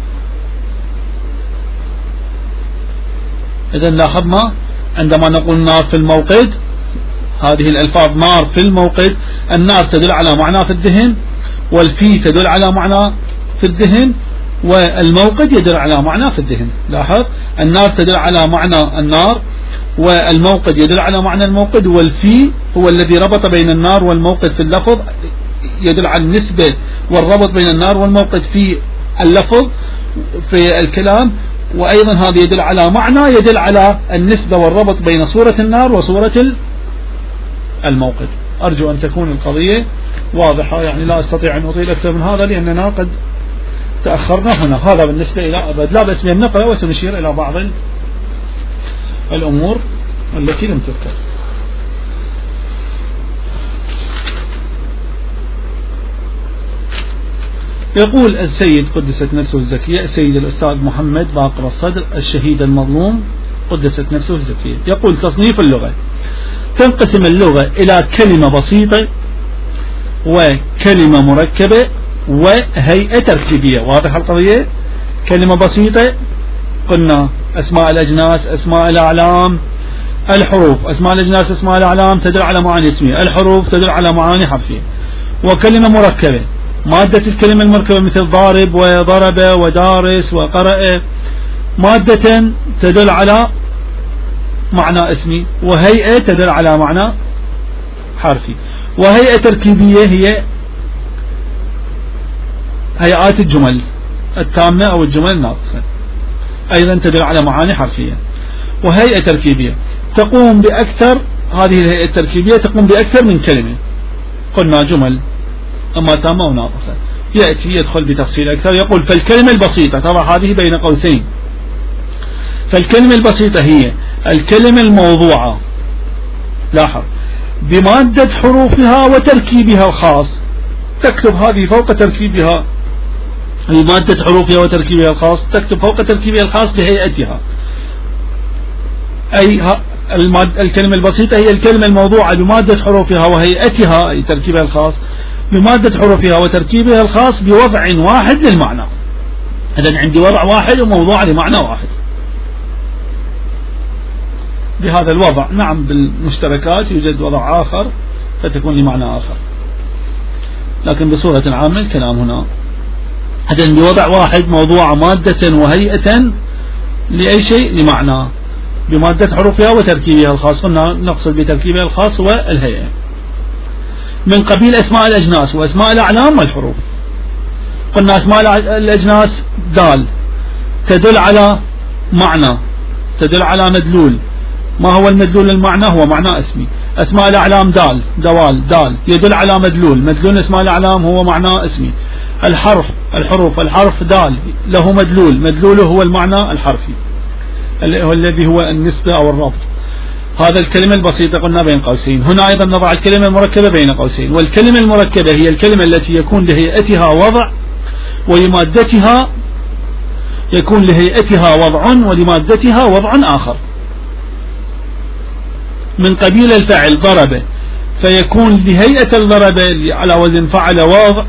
Speaker 1: إذن لاحظنا عندما نقول نار في الموقد، هذه الألفاظ نار في الموقد، النار تدل على معنى في الذهن، والفي تدل على معنى في الذهن، والموقد يدل على معنى في الذهن. لاحظ النار تدل على معنى النار، والموقد يدل على معنى الموقد، والفي هو الذي ربط بين النار والموقد في اللفظ، يدل على النسبة والربط بين النار والموقد في اللفظ في الكلام، وأيضا هذا يدل على معنى يدل على النسبة والربط بين صورة النار وصورة الموقد. أرجو أن تكون القضية واضحة، يعني لا أستطيع أن أطيل أكثر من هذا لأننا قد تأخرنا هنا. هذا بالنسبة إلى أبد لا بأس من النقل، وسنشير إلى بعض الأمور التي لم تذكر. يقول السيد قدست نفسه الزكية، السيد الأستاذ محمد باقر الصدر الشهيد المظلوم قدست نفسه الزكية، يقول تصنيف اللغة: تنقسم اللغة إلى كلمة بسيطة وكلمة مركبة وهيئة تركيبية. واضح القضية؟ كلمة بسيطة قلنا أسماء الأجناس، أسماء الأعلام، الحروف. أسماء الأجناس، أسماء الأعلام تدل على معاني اسمية، الحروف تدل على معاني حرفية. وكلمة مركبة مادة الكلمة المركبة مثل ضارب وضرب ودارس وقرأ، مادة تدل على معنى اسمي، وهيئة تدل على معنى حرفي. وهيئة تركيبية هي هيئات الجمل التامة أو الجمل الناقصة، أيضا تدل على معاني حرفية. وهيئة تركيبية تقوم بأكثر، هذه الهيئة التركيبية تقوم بأكثر من كلمة، قلنا جمل أما تامة وناقصة. يأتي يدخل بتفصيل أكثر، يقول فالكلمة البسيطة، طبعا هذه بين قوسين، فالكلمة البسيطة هي الكلمة الموضوعة، لاحظ، بمادة حروفها وتركيبها الخاص. تكتب هذه فوق تركيبها، بمادة حروفها وتركيبها الخاص، تكتب فوق تركيبها الخاص بهيئتها. أي الكلمة البسيطة هي الكلمة الموضوعة بمادة حروفها وهيئتها، أي تركيبها الخاص، بمادة حروفها وتركيبها الخاص بوضع واحد للمعنى. إذن عندي وضع واحد وموضوع لمعنى واحد. بهذا الوضع نعم بالمشتركات يوجد وضع آخر فتكون لمعنى آخر، لكن بصورة عامة الكلام هنا إذن بوضع واحد موضوع مادة وهيئة لأي شيء لمعنى بمادة حروفها وتركيبها الخاص. قلنا نقصد بتركيبها الخاص والهيئة. من قبيل أسماء الأجناس وأسماء الأعلام والحروف. قلنا أسماء الأجناس دال تدل على معنى، تدل على مدلول. ما هو المدلول المعنى؟ هو معنى اسمي. أسماء الأعلام دال، دوال، دال يدل على مدلول، مدلول أسماء الأعلام هو معنى اسمي. الحرف، الحروف، الحرف دال له مدلول، مدلوله هو المعنى الحرفي الذي هو النسبة أو الربط. هذا الكلمة البسيطة قلنا بين قوسين. هنا أيضا نضع الكلمة المركبة بين قوسين، والكلمة المركبة هي الكلمة التي يكون لهيئتها وضع ولمادتها يكون لهيئتها وضع ولمادتها وضع آخر. من قبيل الفعل ضرب، فيكون لهيئة الضرب على وزن فعل وضع،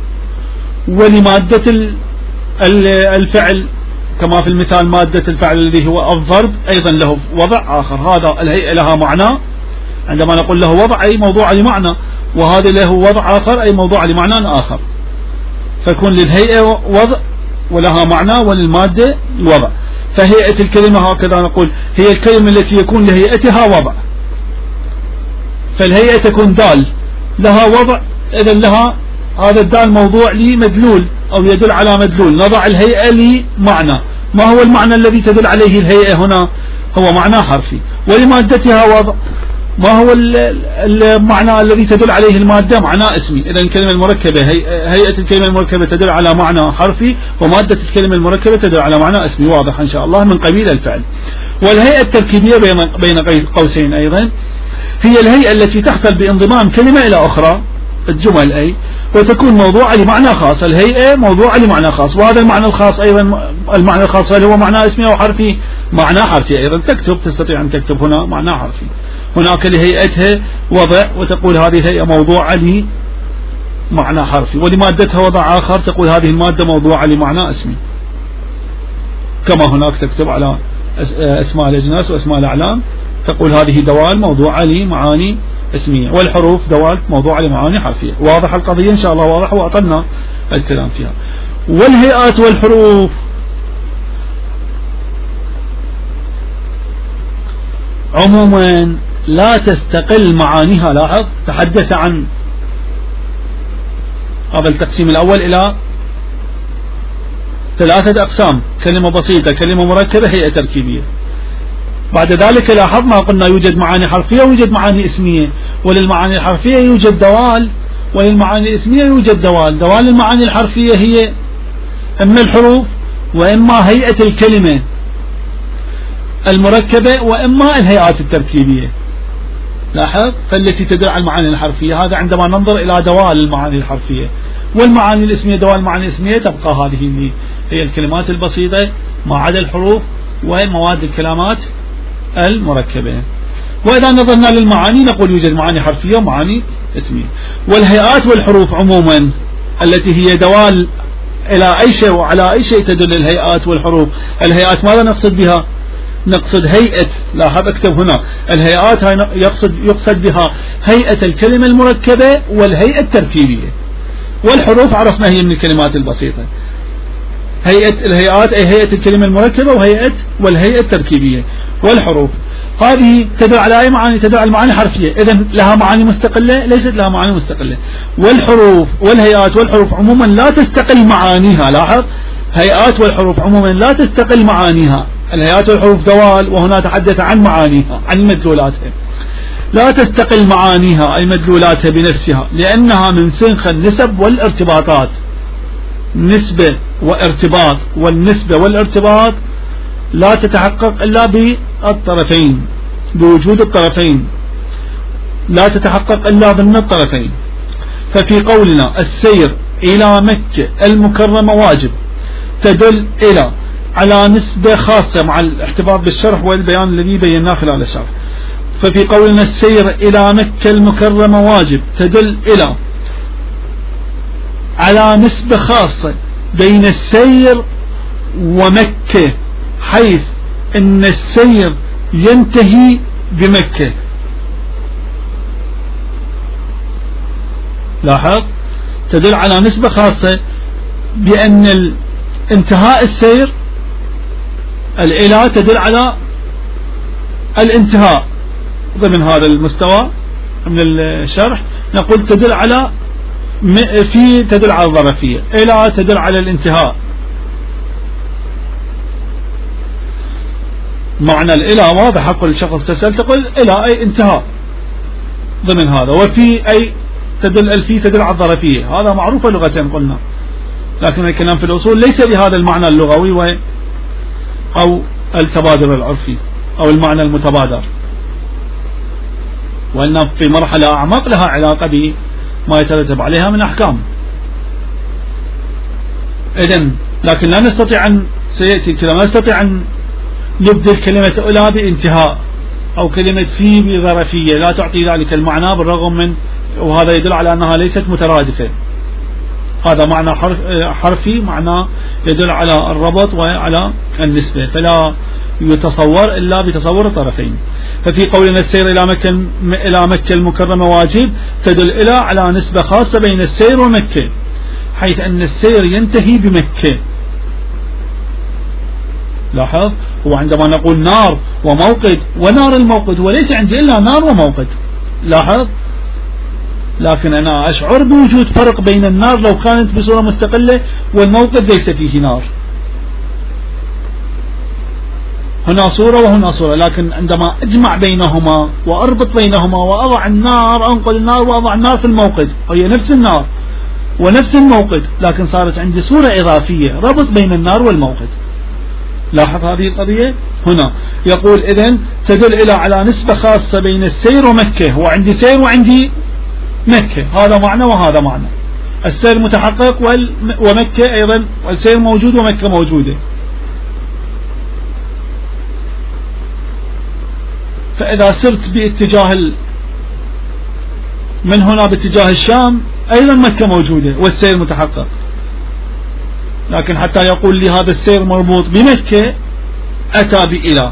Speaker 1: ولمادة الفعل كما في المثال مادة الفعل الذي هو الضرب أيضا له وضع آخر. هذا الهيئة لها معنى، عندما نقول له وضع أي موضوع لمعنى، وهذا له وضع آخر أي موضوع لمعنى آخر، فيكون للهيئة وضع ولها معنى وللمادة وضع. فهيئة الكلمة هكذا نقول هي الكلمة التي يكون لهيئتها وضع، فالهيئة تكون دال لها وضع، إذن لها هذا الدال موضوع لمدلول أو يدل على مدلول. نضع الهيئة لمعنى، ما هو المعنى الذي تدل عليه الهيئة هنا؟ هو معنى حرفي. ولمادتها وضع، ما هو المعنى الذي تدل عليه المادة؟ معنى اسمي. إذن الكلمة المركبة هيئة الكلمة المركبة تدل على معنى حرفي، ومادة الكلمة المركبة تدل على معنى اسمي. واضح إن شاء الله. من قبيل الفعل. والهيئة التركيبية بين قوسين أيضا هي الهيئة التي تحصل بانضمام كلمة إلى أخرى، الجمل أي، وتكون موضوعة لمعنى خاص. الهيئة موضوعة لمعنى خاص، وهذا المعنى الخاص أيضا، المعنى الخاص هل هو معنى اسمي أو حرفي؟ معنى حرفي أيضا. تكتب، تستطيع أن تكتب هنا معنى حرفي. هناك لهيئتها وضع وتقول هذه الهيئة موضوعة لمعنى حرفي، ولمادتها وضع آخر تقول هذه المادة موضوعة لمعنى اسمي. كما هناك تكتب على أسماء الأجناس وأسماء الأعلام تقول هذه دوال موضوعة لمعاني اسمية، والحروف دوال موضوعة لمعاني حرفية. واضح القضية إن شاء الله؟ واضح، وأطلنا الكلام فيها. والهيئات والحروف عموما لا تستقل معانيها. لاحظ تحدث عن هذا التقسيم الأول إلى ثلاثة أقسام: كلمة بسيطة، كلمة مركبة، هيئة تركيبية. بعد ذلك لاحظنا قلنا يوجد معاني حرفية ويوجد معاني اسمية، وللمعاني الحرفية يوجد دوال، وللمعاني الاسمية يوجد دوال. دوال المعاني الحرفية هي إما الحروف وإما هيئة الكلمة المركبة وإما الهيئات التركيبية. لاحظ، فالتي تدل على المعاني الحرفية، هذا عندما ننظر إلى دوال المعاني الحرفية. والمعاني الاسمية، دوال المعاني الاسمية تبقى هذه اللي هي الكلمات البسيطة ما عدا الحروف ومواد الكلمات المركبة. وإذا نظرنا للمعاني نقول يوجد معاني حرفية ومعاني اسمية. والهيئات والحروف عموما التي هي دوال إلى أي شيء وعلى أي شيء تدل الهيئات والحروف. الهيئات ماذا نقصد بها؟ نقصد هيئة، لاحظ اكتب هنا الهيئات يقصد يقصد بها هيئة الكلمة المركبة والهيئة التركيبية. والحروف عرفنا هي من الكلمات البسيطة. هيئة الهيئات أي هيئة الكلمة المركبة وهيئة والهيئة التركيبية. والحروف هذه تدل على أي معاني؟ تدل على معاني حرفية، إذن لها معاني مستقلة؟ ليست لها معاني مستقلة. والحروف والهيئات والحروف عموما لا تستقل معانيها. لاحظ، هيئات والحروف عموما لا تستقل معانيها. الهيئات والحروف دوال، وهنا تحدث عن معانيها عن مدلولاتها. لا تستقل معانيها أي مدلولاتها بنفسها، لأنها من سنخ النسب والارتباطات. نسبة وارتباط، والنسبة والارتباط لا تتحقق إلا بالطرفين، بوجود الطرفين، لا تتحقق إلا ضمن الطرفين. ففي قولنا السير إلى مكة المكرمة واجب تدل إلى على نسبة خاصة مع الاحتفاظ بالشرح والبيان الذي بيناه خلال الشرح. ففي قولنا السير إلى مكة المكرمة واجب تدل إلى على نسبة خاصة بين السير ومكة، حيث ان السير ينتهي بمكة. لاحظ، تدل على نسبة خاصة بأن انتهاء السير الإله تدل على الانتهاء ضمن هذا المستوى من الشرح. نقول تدل على في تدل على الظرفية، إلى تدل على الانتهاء. معنى الإلى واضح، أقول شخص تسأل تقول إلى أي انتهاء ضمن هذا. وفي أي تدل الفي تدل على الظرفية، هذا معروفة لغة قلنا، لكن الكلام في الأصول ليس بهذا المعنى اللغوي و أو التبادر العرفي أو المعنى المتبادر، وأن في مرحلة أعمق لها علاقة بما يترتب عليها من أحكام. إذن لكن لا نستطيع أن سيأتي كلام لا نستطيع أن نبدل كلمة أولى بانتهاء أو كلمة في بظرفية، لا تعطي ذلك المعنى بالرغم من، وهذا يدل على أنها ليست مترادفة. هذا معنى حرف حرفي، معنى يدل على الربط وعلى النسبة، فلا يتصور إلا بتصور الطرفين. ففي قولنا السير إلى مكة إلى مكة المكرمة واجب تدل إلى على نسبة خاصة بين السير ومكة، حيث أن السير ينتهي بمكة. لاحظ، هو عندما نقول نار وموقد ونار الموقد وليس عندي إلا نار وموقد. لاحظ، لكن أنا أشعر بوجود فرق بين النار لو كانت بصورة مستقلة والموقد ليس فيه نار. هنا صورة وهنا صورة، لكن عندما أجمع بينهما وأربط بينهما وأضع النار، أنقل النار وأضع النار في الموقد، وهي نفس النار ونفس الموقد، لكن صارت عندي صورة إضافية ربط بين النار والموقد. لاحظ هذه القضية. هنا يقول إذن تدل إلى على نسبة خاصة بين السير ومكة، وعندي سير وعندي مكة، هذا معنى وهذا معنى. السير متحقق ومكة أيضا، والسير موجود ومكة موجودة. فإذا سرت باتجاه من هنا باتجاه الشام أيضا مكة موجودة والسير متحقق، لكن حتى يقول لي هذا السير مربوط بمكة أتى بإلى.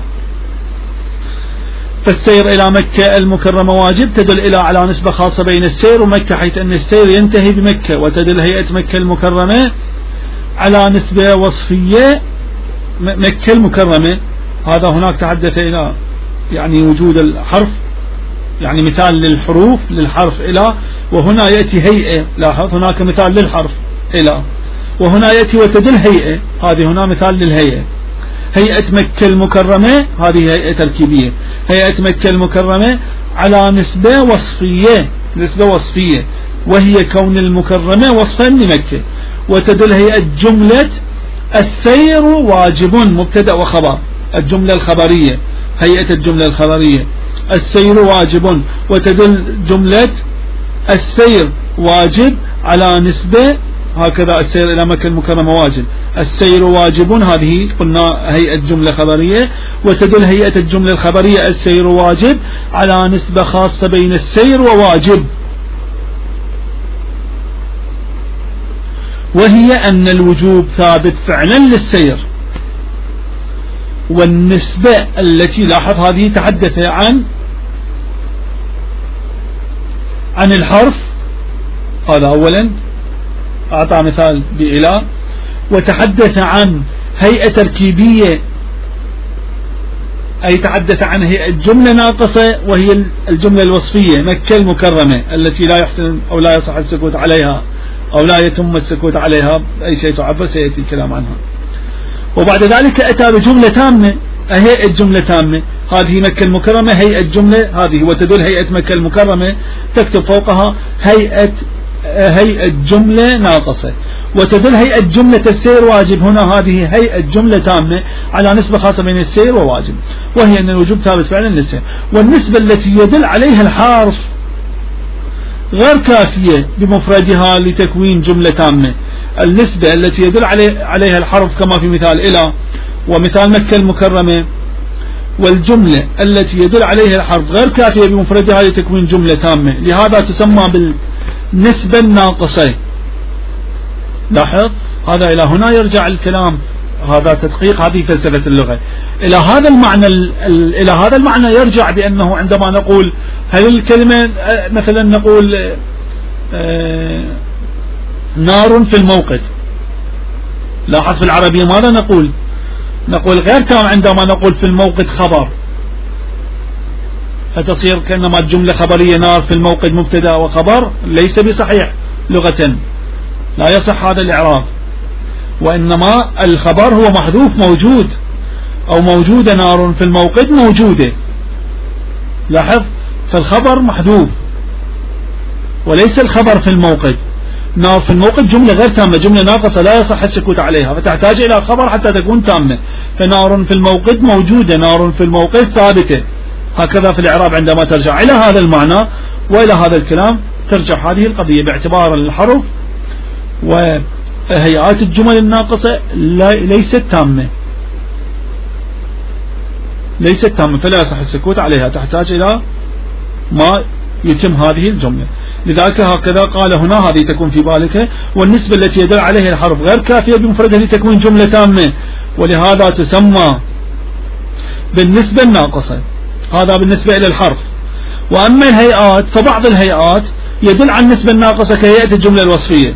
Speaker 1: فالسير إلى مكة المكرمة واجب تدل إلى على نسبة خاصة بين السير ومكة، حيث أن السير ينتهي بمكة، وتدل هيئة مكة المكرمة على نسبة وصفية مكة المكرمة. هذا هناك تحدث إلى يعني وجود الحرف، يعني مثال للحروف للحرف إلى، وهنا يأتي هيئة. لاحظ هناك مثال للحرف إلى، وهنا يأتي وتدل هيئة، هذه هنا مثال للهيئة. هيئة مكة المكرمة هذه هيئة تركيبية، هيئة مكة المكرمة على نسبة وصفية، نسبة وصفية وهي كون المكرمة وصفا لمكة. وتدل هيئة جملة السير واجب مبتدأ وخبر، الجملة الخبرية، هيئة الجملة الخبرية. السير واجب، وتدل جملة السير واجب على نسبة، هكذا السير إلى مكة المكرمة واجب، السير واجب، هذه قلنا هيئة جملة خبرية، وتدل هيئة الجملة الخبرية السير واجب على نسبة خاصة بين السير وواجب، وهي أن الوجوب ثابت فعلا للسير، والنسبة التي لاحظ هذه تحدث عن عن الحرف، هذا أولا أعطى مثال بإله، وتحدث عن هيئة تركيبية أي تحدث عن هيئة جملة ناقصة وهي الجملة الوصفية مكة المكرمة التي لا يحسن أو لا يصح السكوت عليها أو لا يتم السكوت عليها أي شيء تعبر، سيأتي الكلام عنها. وبعد ذلك أتى بجملة تامة، هيئة جملة تامة، هذه مكة المكرمة هيئة جملة هذه، وتدل هيئة مكة المكرمة تكتب فوقها هيئة هيئة جملة ناقصة، وتدل هيئة جملة السير واجب، هنا هذه هيئة جملة تامة على نسبة خاصة بين السير وواجب، وهي أن الوجوب ثابت فعلا للسير. والنسبة التي يدل عليها الحرف غير كافية بمفردها لتكوين جملة تامة، النسبة التي يدل عليها الحرف كما في مثال إلى ومثال مكة المكرمة، والجملة التي يدل عليها الحرف غير كافية بمفردها لتكوين جملة تامة، لهذا تسمى بالنسبة الناقصة. لاحظ هذا إلى هنا يرجع الكلام، هذا تدقيق هذه فلسفة اللغة. إلى هذا المعنى إلى هذا المعنى يرجع بأنه عندما نقول هل الكلمة مثلا نقول نار في الموقد، لاحظ في العربية ماذا نقول؟ نقول غير تام عندما نقول في الموقد خبر، فتصير كأنما الجملة خبرية نار في الموقد مبتدا وخبر، ليس بصحيح لغة، لا يصح هذا الإعراب، وإنما الخبر هو محذوف موجود، أو موجودة نار في الموقد موجودة، لاحظ فالخبر محذوف وليس الخبر في الموقد. نار في الموقد جملة غير تامة، جملة ناقصة لا يصح السكوت عليها، فتحتاج إلى خبر حتى تكون تامة، فنار في الموقد موجودة، نار في الموقد ثابتة، هكذا في الإعراب عندما ترجع إلى هذا المعنى وإلى هذا الكلام ترجع هذه القضية باعتبار الحرف وهيئات الجمل الناقصة ليست تامة، ليست تامة فلا يصح السكوت عليها، تحتاج إلى ما يتم هذه الجملة. لذلك هكذا قال هنا، هذه تكون في بالك، والنسبة التي يدل عليها الحرف غير كافية بمفردها لتكون جملة تامة، ولهذا تسمى بالنسبة الناقصة، هذا بالنسبة إلى الحرف. وأما الهيئات فبعض الهيئات يدل على النسبة الناقصة كهيئة الجملة الوصفية،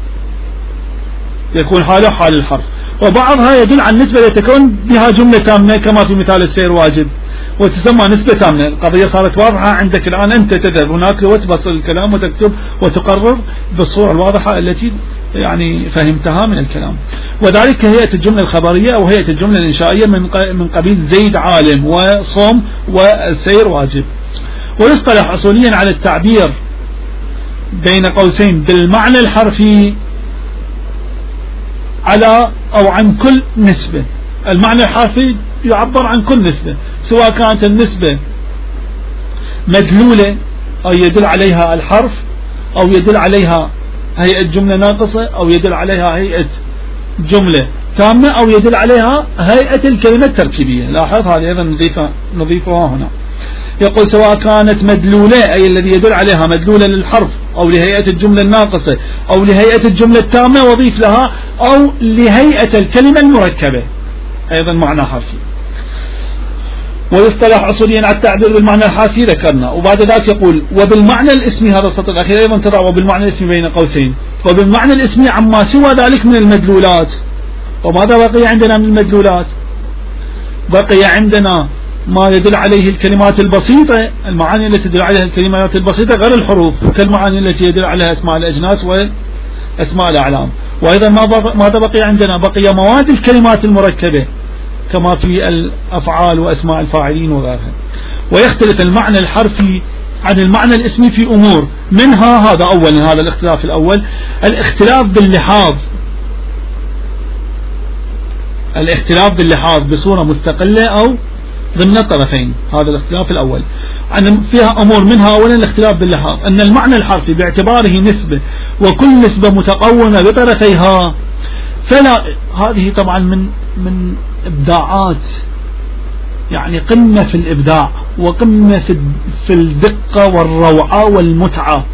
Speaker 1: يكون حاله حال الحرف، وبعضها يدل على النسبة التي تكون بها جملة تامة كما في مثال السير واجب، وتسمى نسبة تامة. القضية صارت واضحة عندك الآن، أنت تذهب هناك وتبسط الكلام وتكتب وتقرر بالصورة الواضحة التي يعني فهمتها من الكلام. وذلك هيئة الجملة الخبرية أو هيئة الجملة الإنشائية من من قبيل زيد عالم وصوم والسير واجب. ويصطلح أصوليا على التعبير بين قوسين بالمعنى الحرفي على أو عن كل نسبة. المعنى الحرفي يعبر عن كل نسبة، سواء كانت النسبة مدلولة أو يدل عليها الحرف، أو يدل عليها هيئة جملة ناقصة، أو يدل عليها هيئة جملة تامة، أو يدل عليها هيئة الكلمة التركيبية. لاحظ هذه أيضا نضيفها نضيفها هنا. يقول سواء كانت مدلولة أي الذي يدل عليها مدلولة للحرف أو لهيئة الجملة الناقصة أو لهيئة الجملة التامة وضيف لها، أو لهيئة الكلمة المركبة، أيضا معنى حرفي. ويصطلح أصوليا على التعبير بالمعنى الحرفي ذكرنا. وبعد ذلك يقول وبالمعنى الاسمي، هذا السطر الأخير أيضا تضع وبالمعنى الاسمي بين قوسين، وبالمعنى الاسمي عما سوى ذلك من المدلولات. وماذا بقي عندنا من المدلولات؟ بقي عندنا ما يدل عليه الكلمات البسيطة، المعاني التي تدل عليها الكلمات البسيطة غير الحروف، كالمعاني التي يدل عليها اسماء الأجناس واسماء الأعلام. وأيضا ماذا بقي عندنا؟ بقي مواد الكلمات المركبة كما في الأفعال وأسماء الفاعلين وغيرها. ويختلف المعنى الحرفي عن المعنى الاسمي في أمور، منها هذا أولا، هذا الاختلاف الأول، الاختلاف باللحاظ، الاختلاف باللحاظ بصورة مستقلة أو ضمن طرفين. هذا الاختلاف الأول. فيها أمور منها أولا الاختلاف باللحاظ، أن المعنى الحرفي باعتباره نسبة وكل نسبة متقومة بطرفيها، فلا هذه طبعا من من إبداعات، يعني قمة في الإبداع وقمة في في الدقة والروعة والمتعة.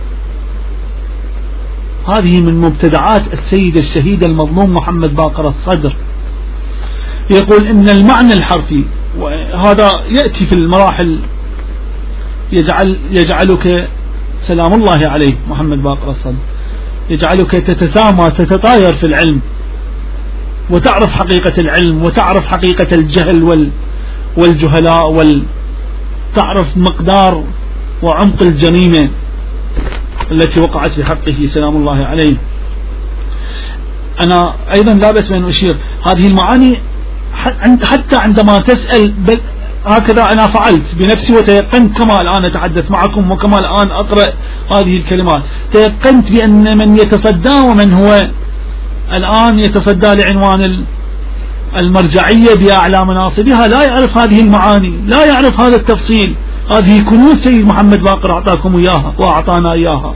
Speaker 1: هذه من مبتدعات السيد الشهيد المظلوم محمد باقر الصدر. يقول إن المعنى الحرفي، وهذا يأتي في المراحل، يجعل يجعلك سلام الله عليه محمد باقر الصدر، يجعلك تتسامى تتطاير في العلم وتعرف حقيقة العلم وتعرف حقيقة الجهل وال والجهلاء وتعرف مقدار وعمق الجريمة التي وقعت في حقه سلام الله عليه. أنا أيضا لا بأس بأن أشير هذه المعاني حتى عندما تسأل، بل هكذا أنا فعلت بنفسي وتيقنت كما الآن أتحدث معكم وكما الآن أقرأ هذه الكلمات، تيقنت بأن من يتصدى ومن هو الآن يتصدى لعنوان المرجعية بأعلى مناصبها لا يعرف هذه المعاني، لا يعرف هذا التفصيل. هذه كنوز سيد محمد باقر أعطاكم إياها وأعطانا إياها.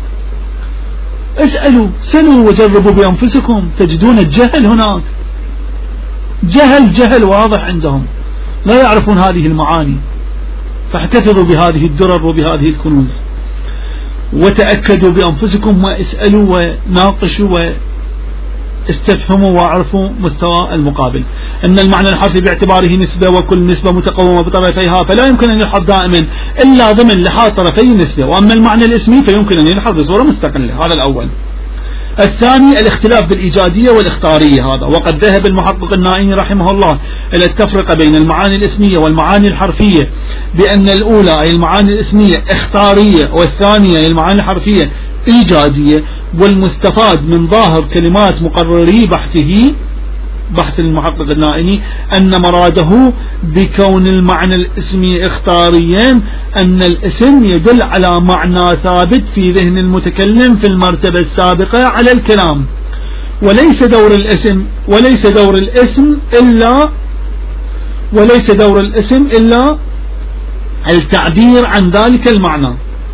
Speaker 1: اسألوا سلوا وجربوا بأنفسكم، تجدون الجهل هناك، جهل جهل واضح عندهم، لا يعرفون هذه المعاني. فاحتفظوا بهذه الدرر وبهذه الكنوز، وتأكدوا بأنفسكم واسألوا وناقشوا واستفهموا واعرفوا مستوى المقابل. أن المعنى الحرفي باعتباره نسبة وكل نسبة متقومة بطرفيها، فلا يمكن أن يلحظ دائما إلا ضمن لحاظ طرفي النسبة. وأما المعنى الاسمي فيمكن أن يلحظ بصورة مستقلة. هذا الأول. الثاني الاختلاف بالإيجادية والاختارية. هذا وقد ذهب المحقق النائني رحمه الله إلى التفرقة بين المعاني الاسمية والمعاني الحرفية، بأن الأولى أي المعاني الاسمية اختارية، والثانية أي المعاني الحرفية إيجادية. والمستفاد من ظاهر كلمات مقرري بحثه، بحث المحقق النائني، أن مراده بكون المعنى الاسمي اختاريا أن الاسم يدل على معنى ثابت في ذهن المتكلم في المرتبة السابقة على الكلام، وليس دور الاسم وليس دور الاسم إلا وليس دور الاسم إلا التعبير عن ذلك المعنى،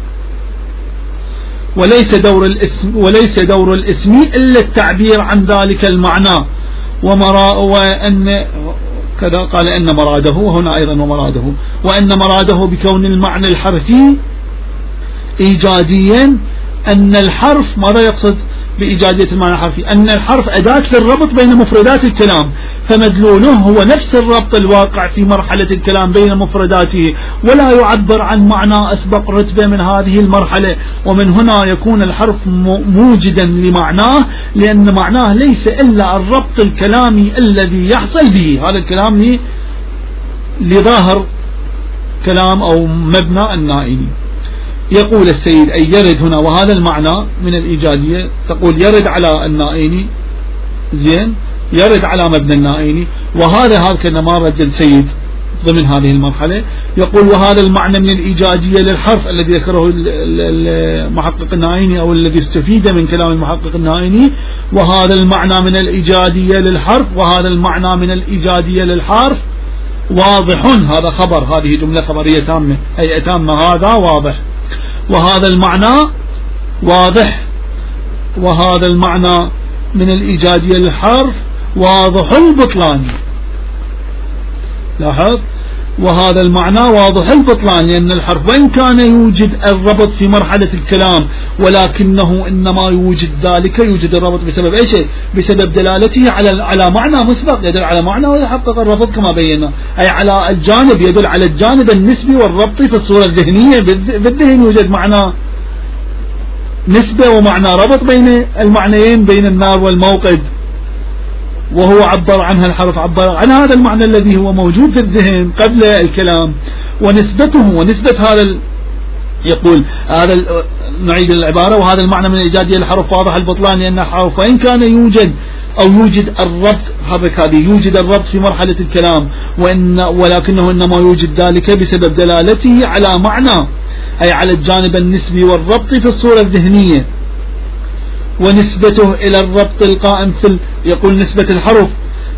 Speaker 1: وليس دور الاسم وليس دور الاسم إلا التعبير عن ذلك المعنى. ومرا وأن كذا قال أن مراده، وهنا أيضا ومراده، وأن مراده بكون المعنى الحرفي إيجاديا أن الحرف، ماذا يقصد بإيجادية المعنى الحرفي؟ أن الحرف أداة للربط بين مفردات الكلام، فمدلوله هو نفس الربط الواقع في مرحلة الكلام بين مفرداته، ولا يعبر عن معنى أسبق رتبة من هذه المرحلة. ومن هنا يكون الحرف موجدا لمعناه، لأن معناه ليس إلا الربط الكلامي الذي يحصل به هذا الكلام لظاهر كلام أو مبنى النائني. يقول السيد أي يرد هنا، وهذا المعنى من الإيجادية، تقول يرد على النائني، زين، يرد على مبنى النائني، وهذا هكذا ما رد السيد ضمن هذه المرحلة. يقول وهذا المعنى من الإيجادية للحرف الذي ذكره المحقق النائني أو الذي استفيد من كلام المحقق النائني، وهذا المعنى من الإيجادية للحرف، وهذا المعنى من الإيجادية للحرف واضح. هذا خبر، هذه جملة خبرية تامة، هيئة تامة، هذا واضح، وهذا المعنى واضح، وهذا المعنى من الإيجادية للحرف واضح البطلان. لاحظ، وهذا المعنى واضح البطلان، لأن الحرف وإن كان يوجد الربط في مرحلة الكلام، ولكنه إنما يوجد ذلك، يوجد الربط بسبب أي شيء؟ بسبب دلالته على على معنى مسبق، يدل على معنى ويحقق الربط كما بينا، أي على الجانب، يدل على الجانب النسبي والربطي في الصورة الذهنية. بالذهن يوجد معنى نسبة ومعنى ربط بين المعنيين، بين النار والموقد، وهو عبر عنها الحرف، عبر عن هذا المعنى الذي هو موجود في الذهن قبل الكلام، ونسبته ونسبة هذا ال... يقول هذا ال... نعيد العبارة، وهذا المعنى من الإيجادية للحرف واضح البطلان، لأن الحرف وإن كان يوجد أو يوجد الربط، حرك هذه، يوجد الربط في مرحلة الكلام، وإن ولكنه إنما يوجد ذلك بسبب دلالته على معنى، أي على الجانب النسبي والربط في الصورة الذهنية، ونسبته إلى الربط القائم في ال... يقول نسبة الحرف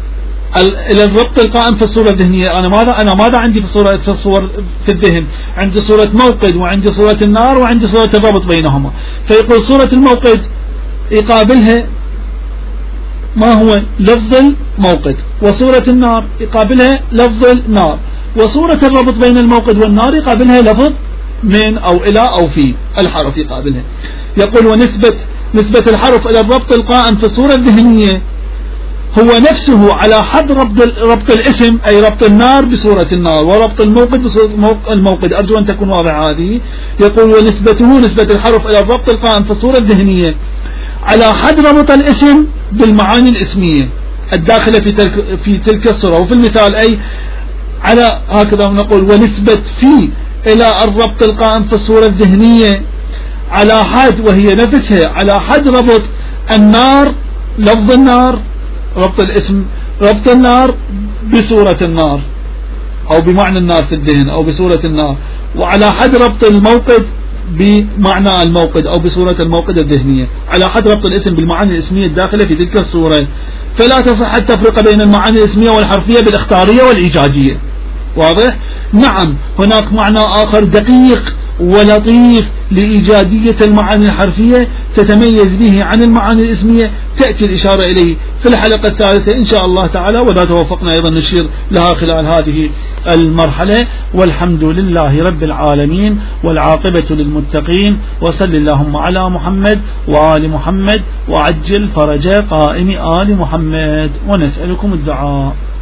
Speaker 1: إلى الربط القائم في الصورة الذهنية. أنا ماذا أنا ماذا عندي في صورة في الصور في الذهن؟ عندي صورة موقد وعندي صورة النار وعندي صورة الربط بينهما. فيقول صورة الموقد يقابلها ما هو لفظ الموقد، وصورة النار يقابلها لفظ النار، وصورة الربط بين الموقد والنار يقابلها لفظ من أو إلى أو في الحرف يقابلها. يقول ونسبة نسبة الحرف إلى الربط القائم في الصورة الذهنية هو نفسه على حد ربط ربط الاسم، أي ربط النار بصورة النار وربط الموقد بصورة الموقد. أرجو أن تكون واضحة هذه. يقول ونسبته نسبة الحرف إلى الربط القائم في الصورة الذهنية على حد ربط الاسم بالمعاني الاسمية الداخلة في تلك في تلك الصورة. وفي المثال أي على هكذا نقول ونسبة في إلى الربط القائم في الصورة الذهنية على حد، وهي نفسها على حد ربط النار، لفظ النار، ربط الاسم ربط النار بصورة النار أو بمعنى النار في الذهن أو بصورة النار، وعلى حد ربط الموقد بمعنى الموقد أو بصورة الموقد الذهنية، على حد ربط الاسم بالمعاني الاسمية الداخلة في تلك الصورة. فلا تصح التفرقة بين المعاني الاسمية والحرفية بالاختارية والإيجادية. واضح؟ نعم، هناك معنى آخر دقيق ولطيف لإيجادية المعاني الحرفية تتميز به عن المعاني الاسمية، تأتي الإشارة إليه في الحلقة الثالثة إن شاء الله تعالى، ولا توفقنا أيضا نشير لها خلال هذه المرحلة. والحمد لله رب العالمين والعاقبة للمتقين، وصل اللهم على محمد وآل محمد وعجل فرج قائم آل محمد، ونسألكم الدعاء.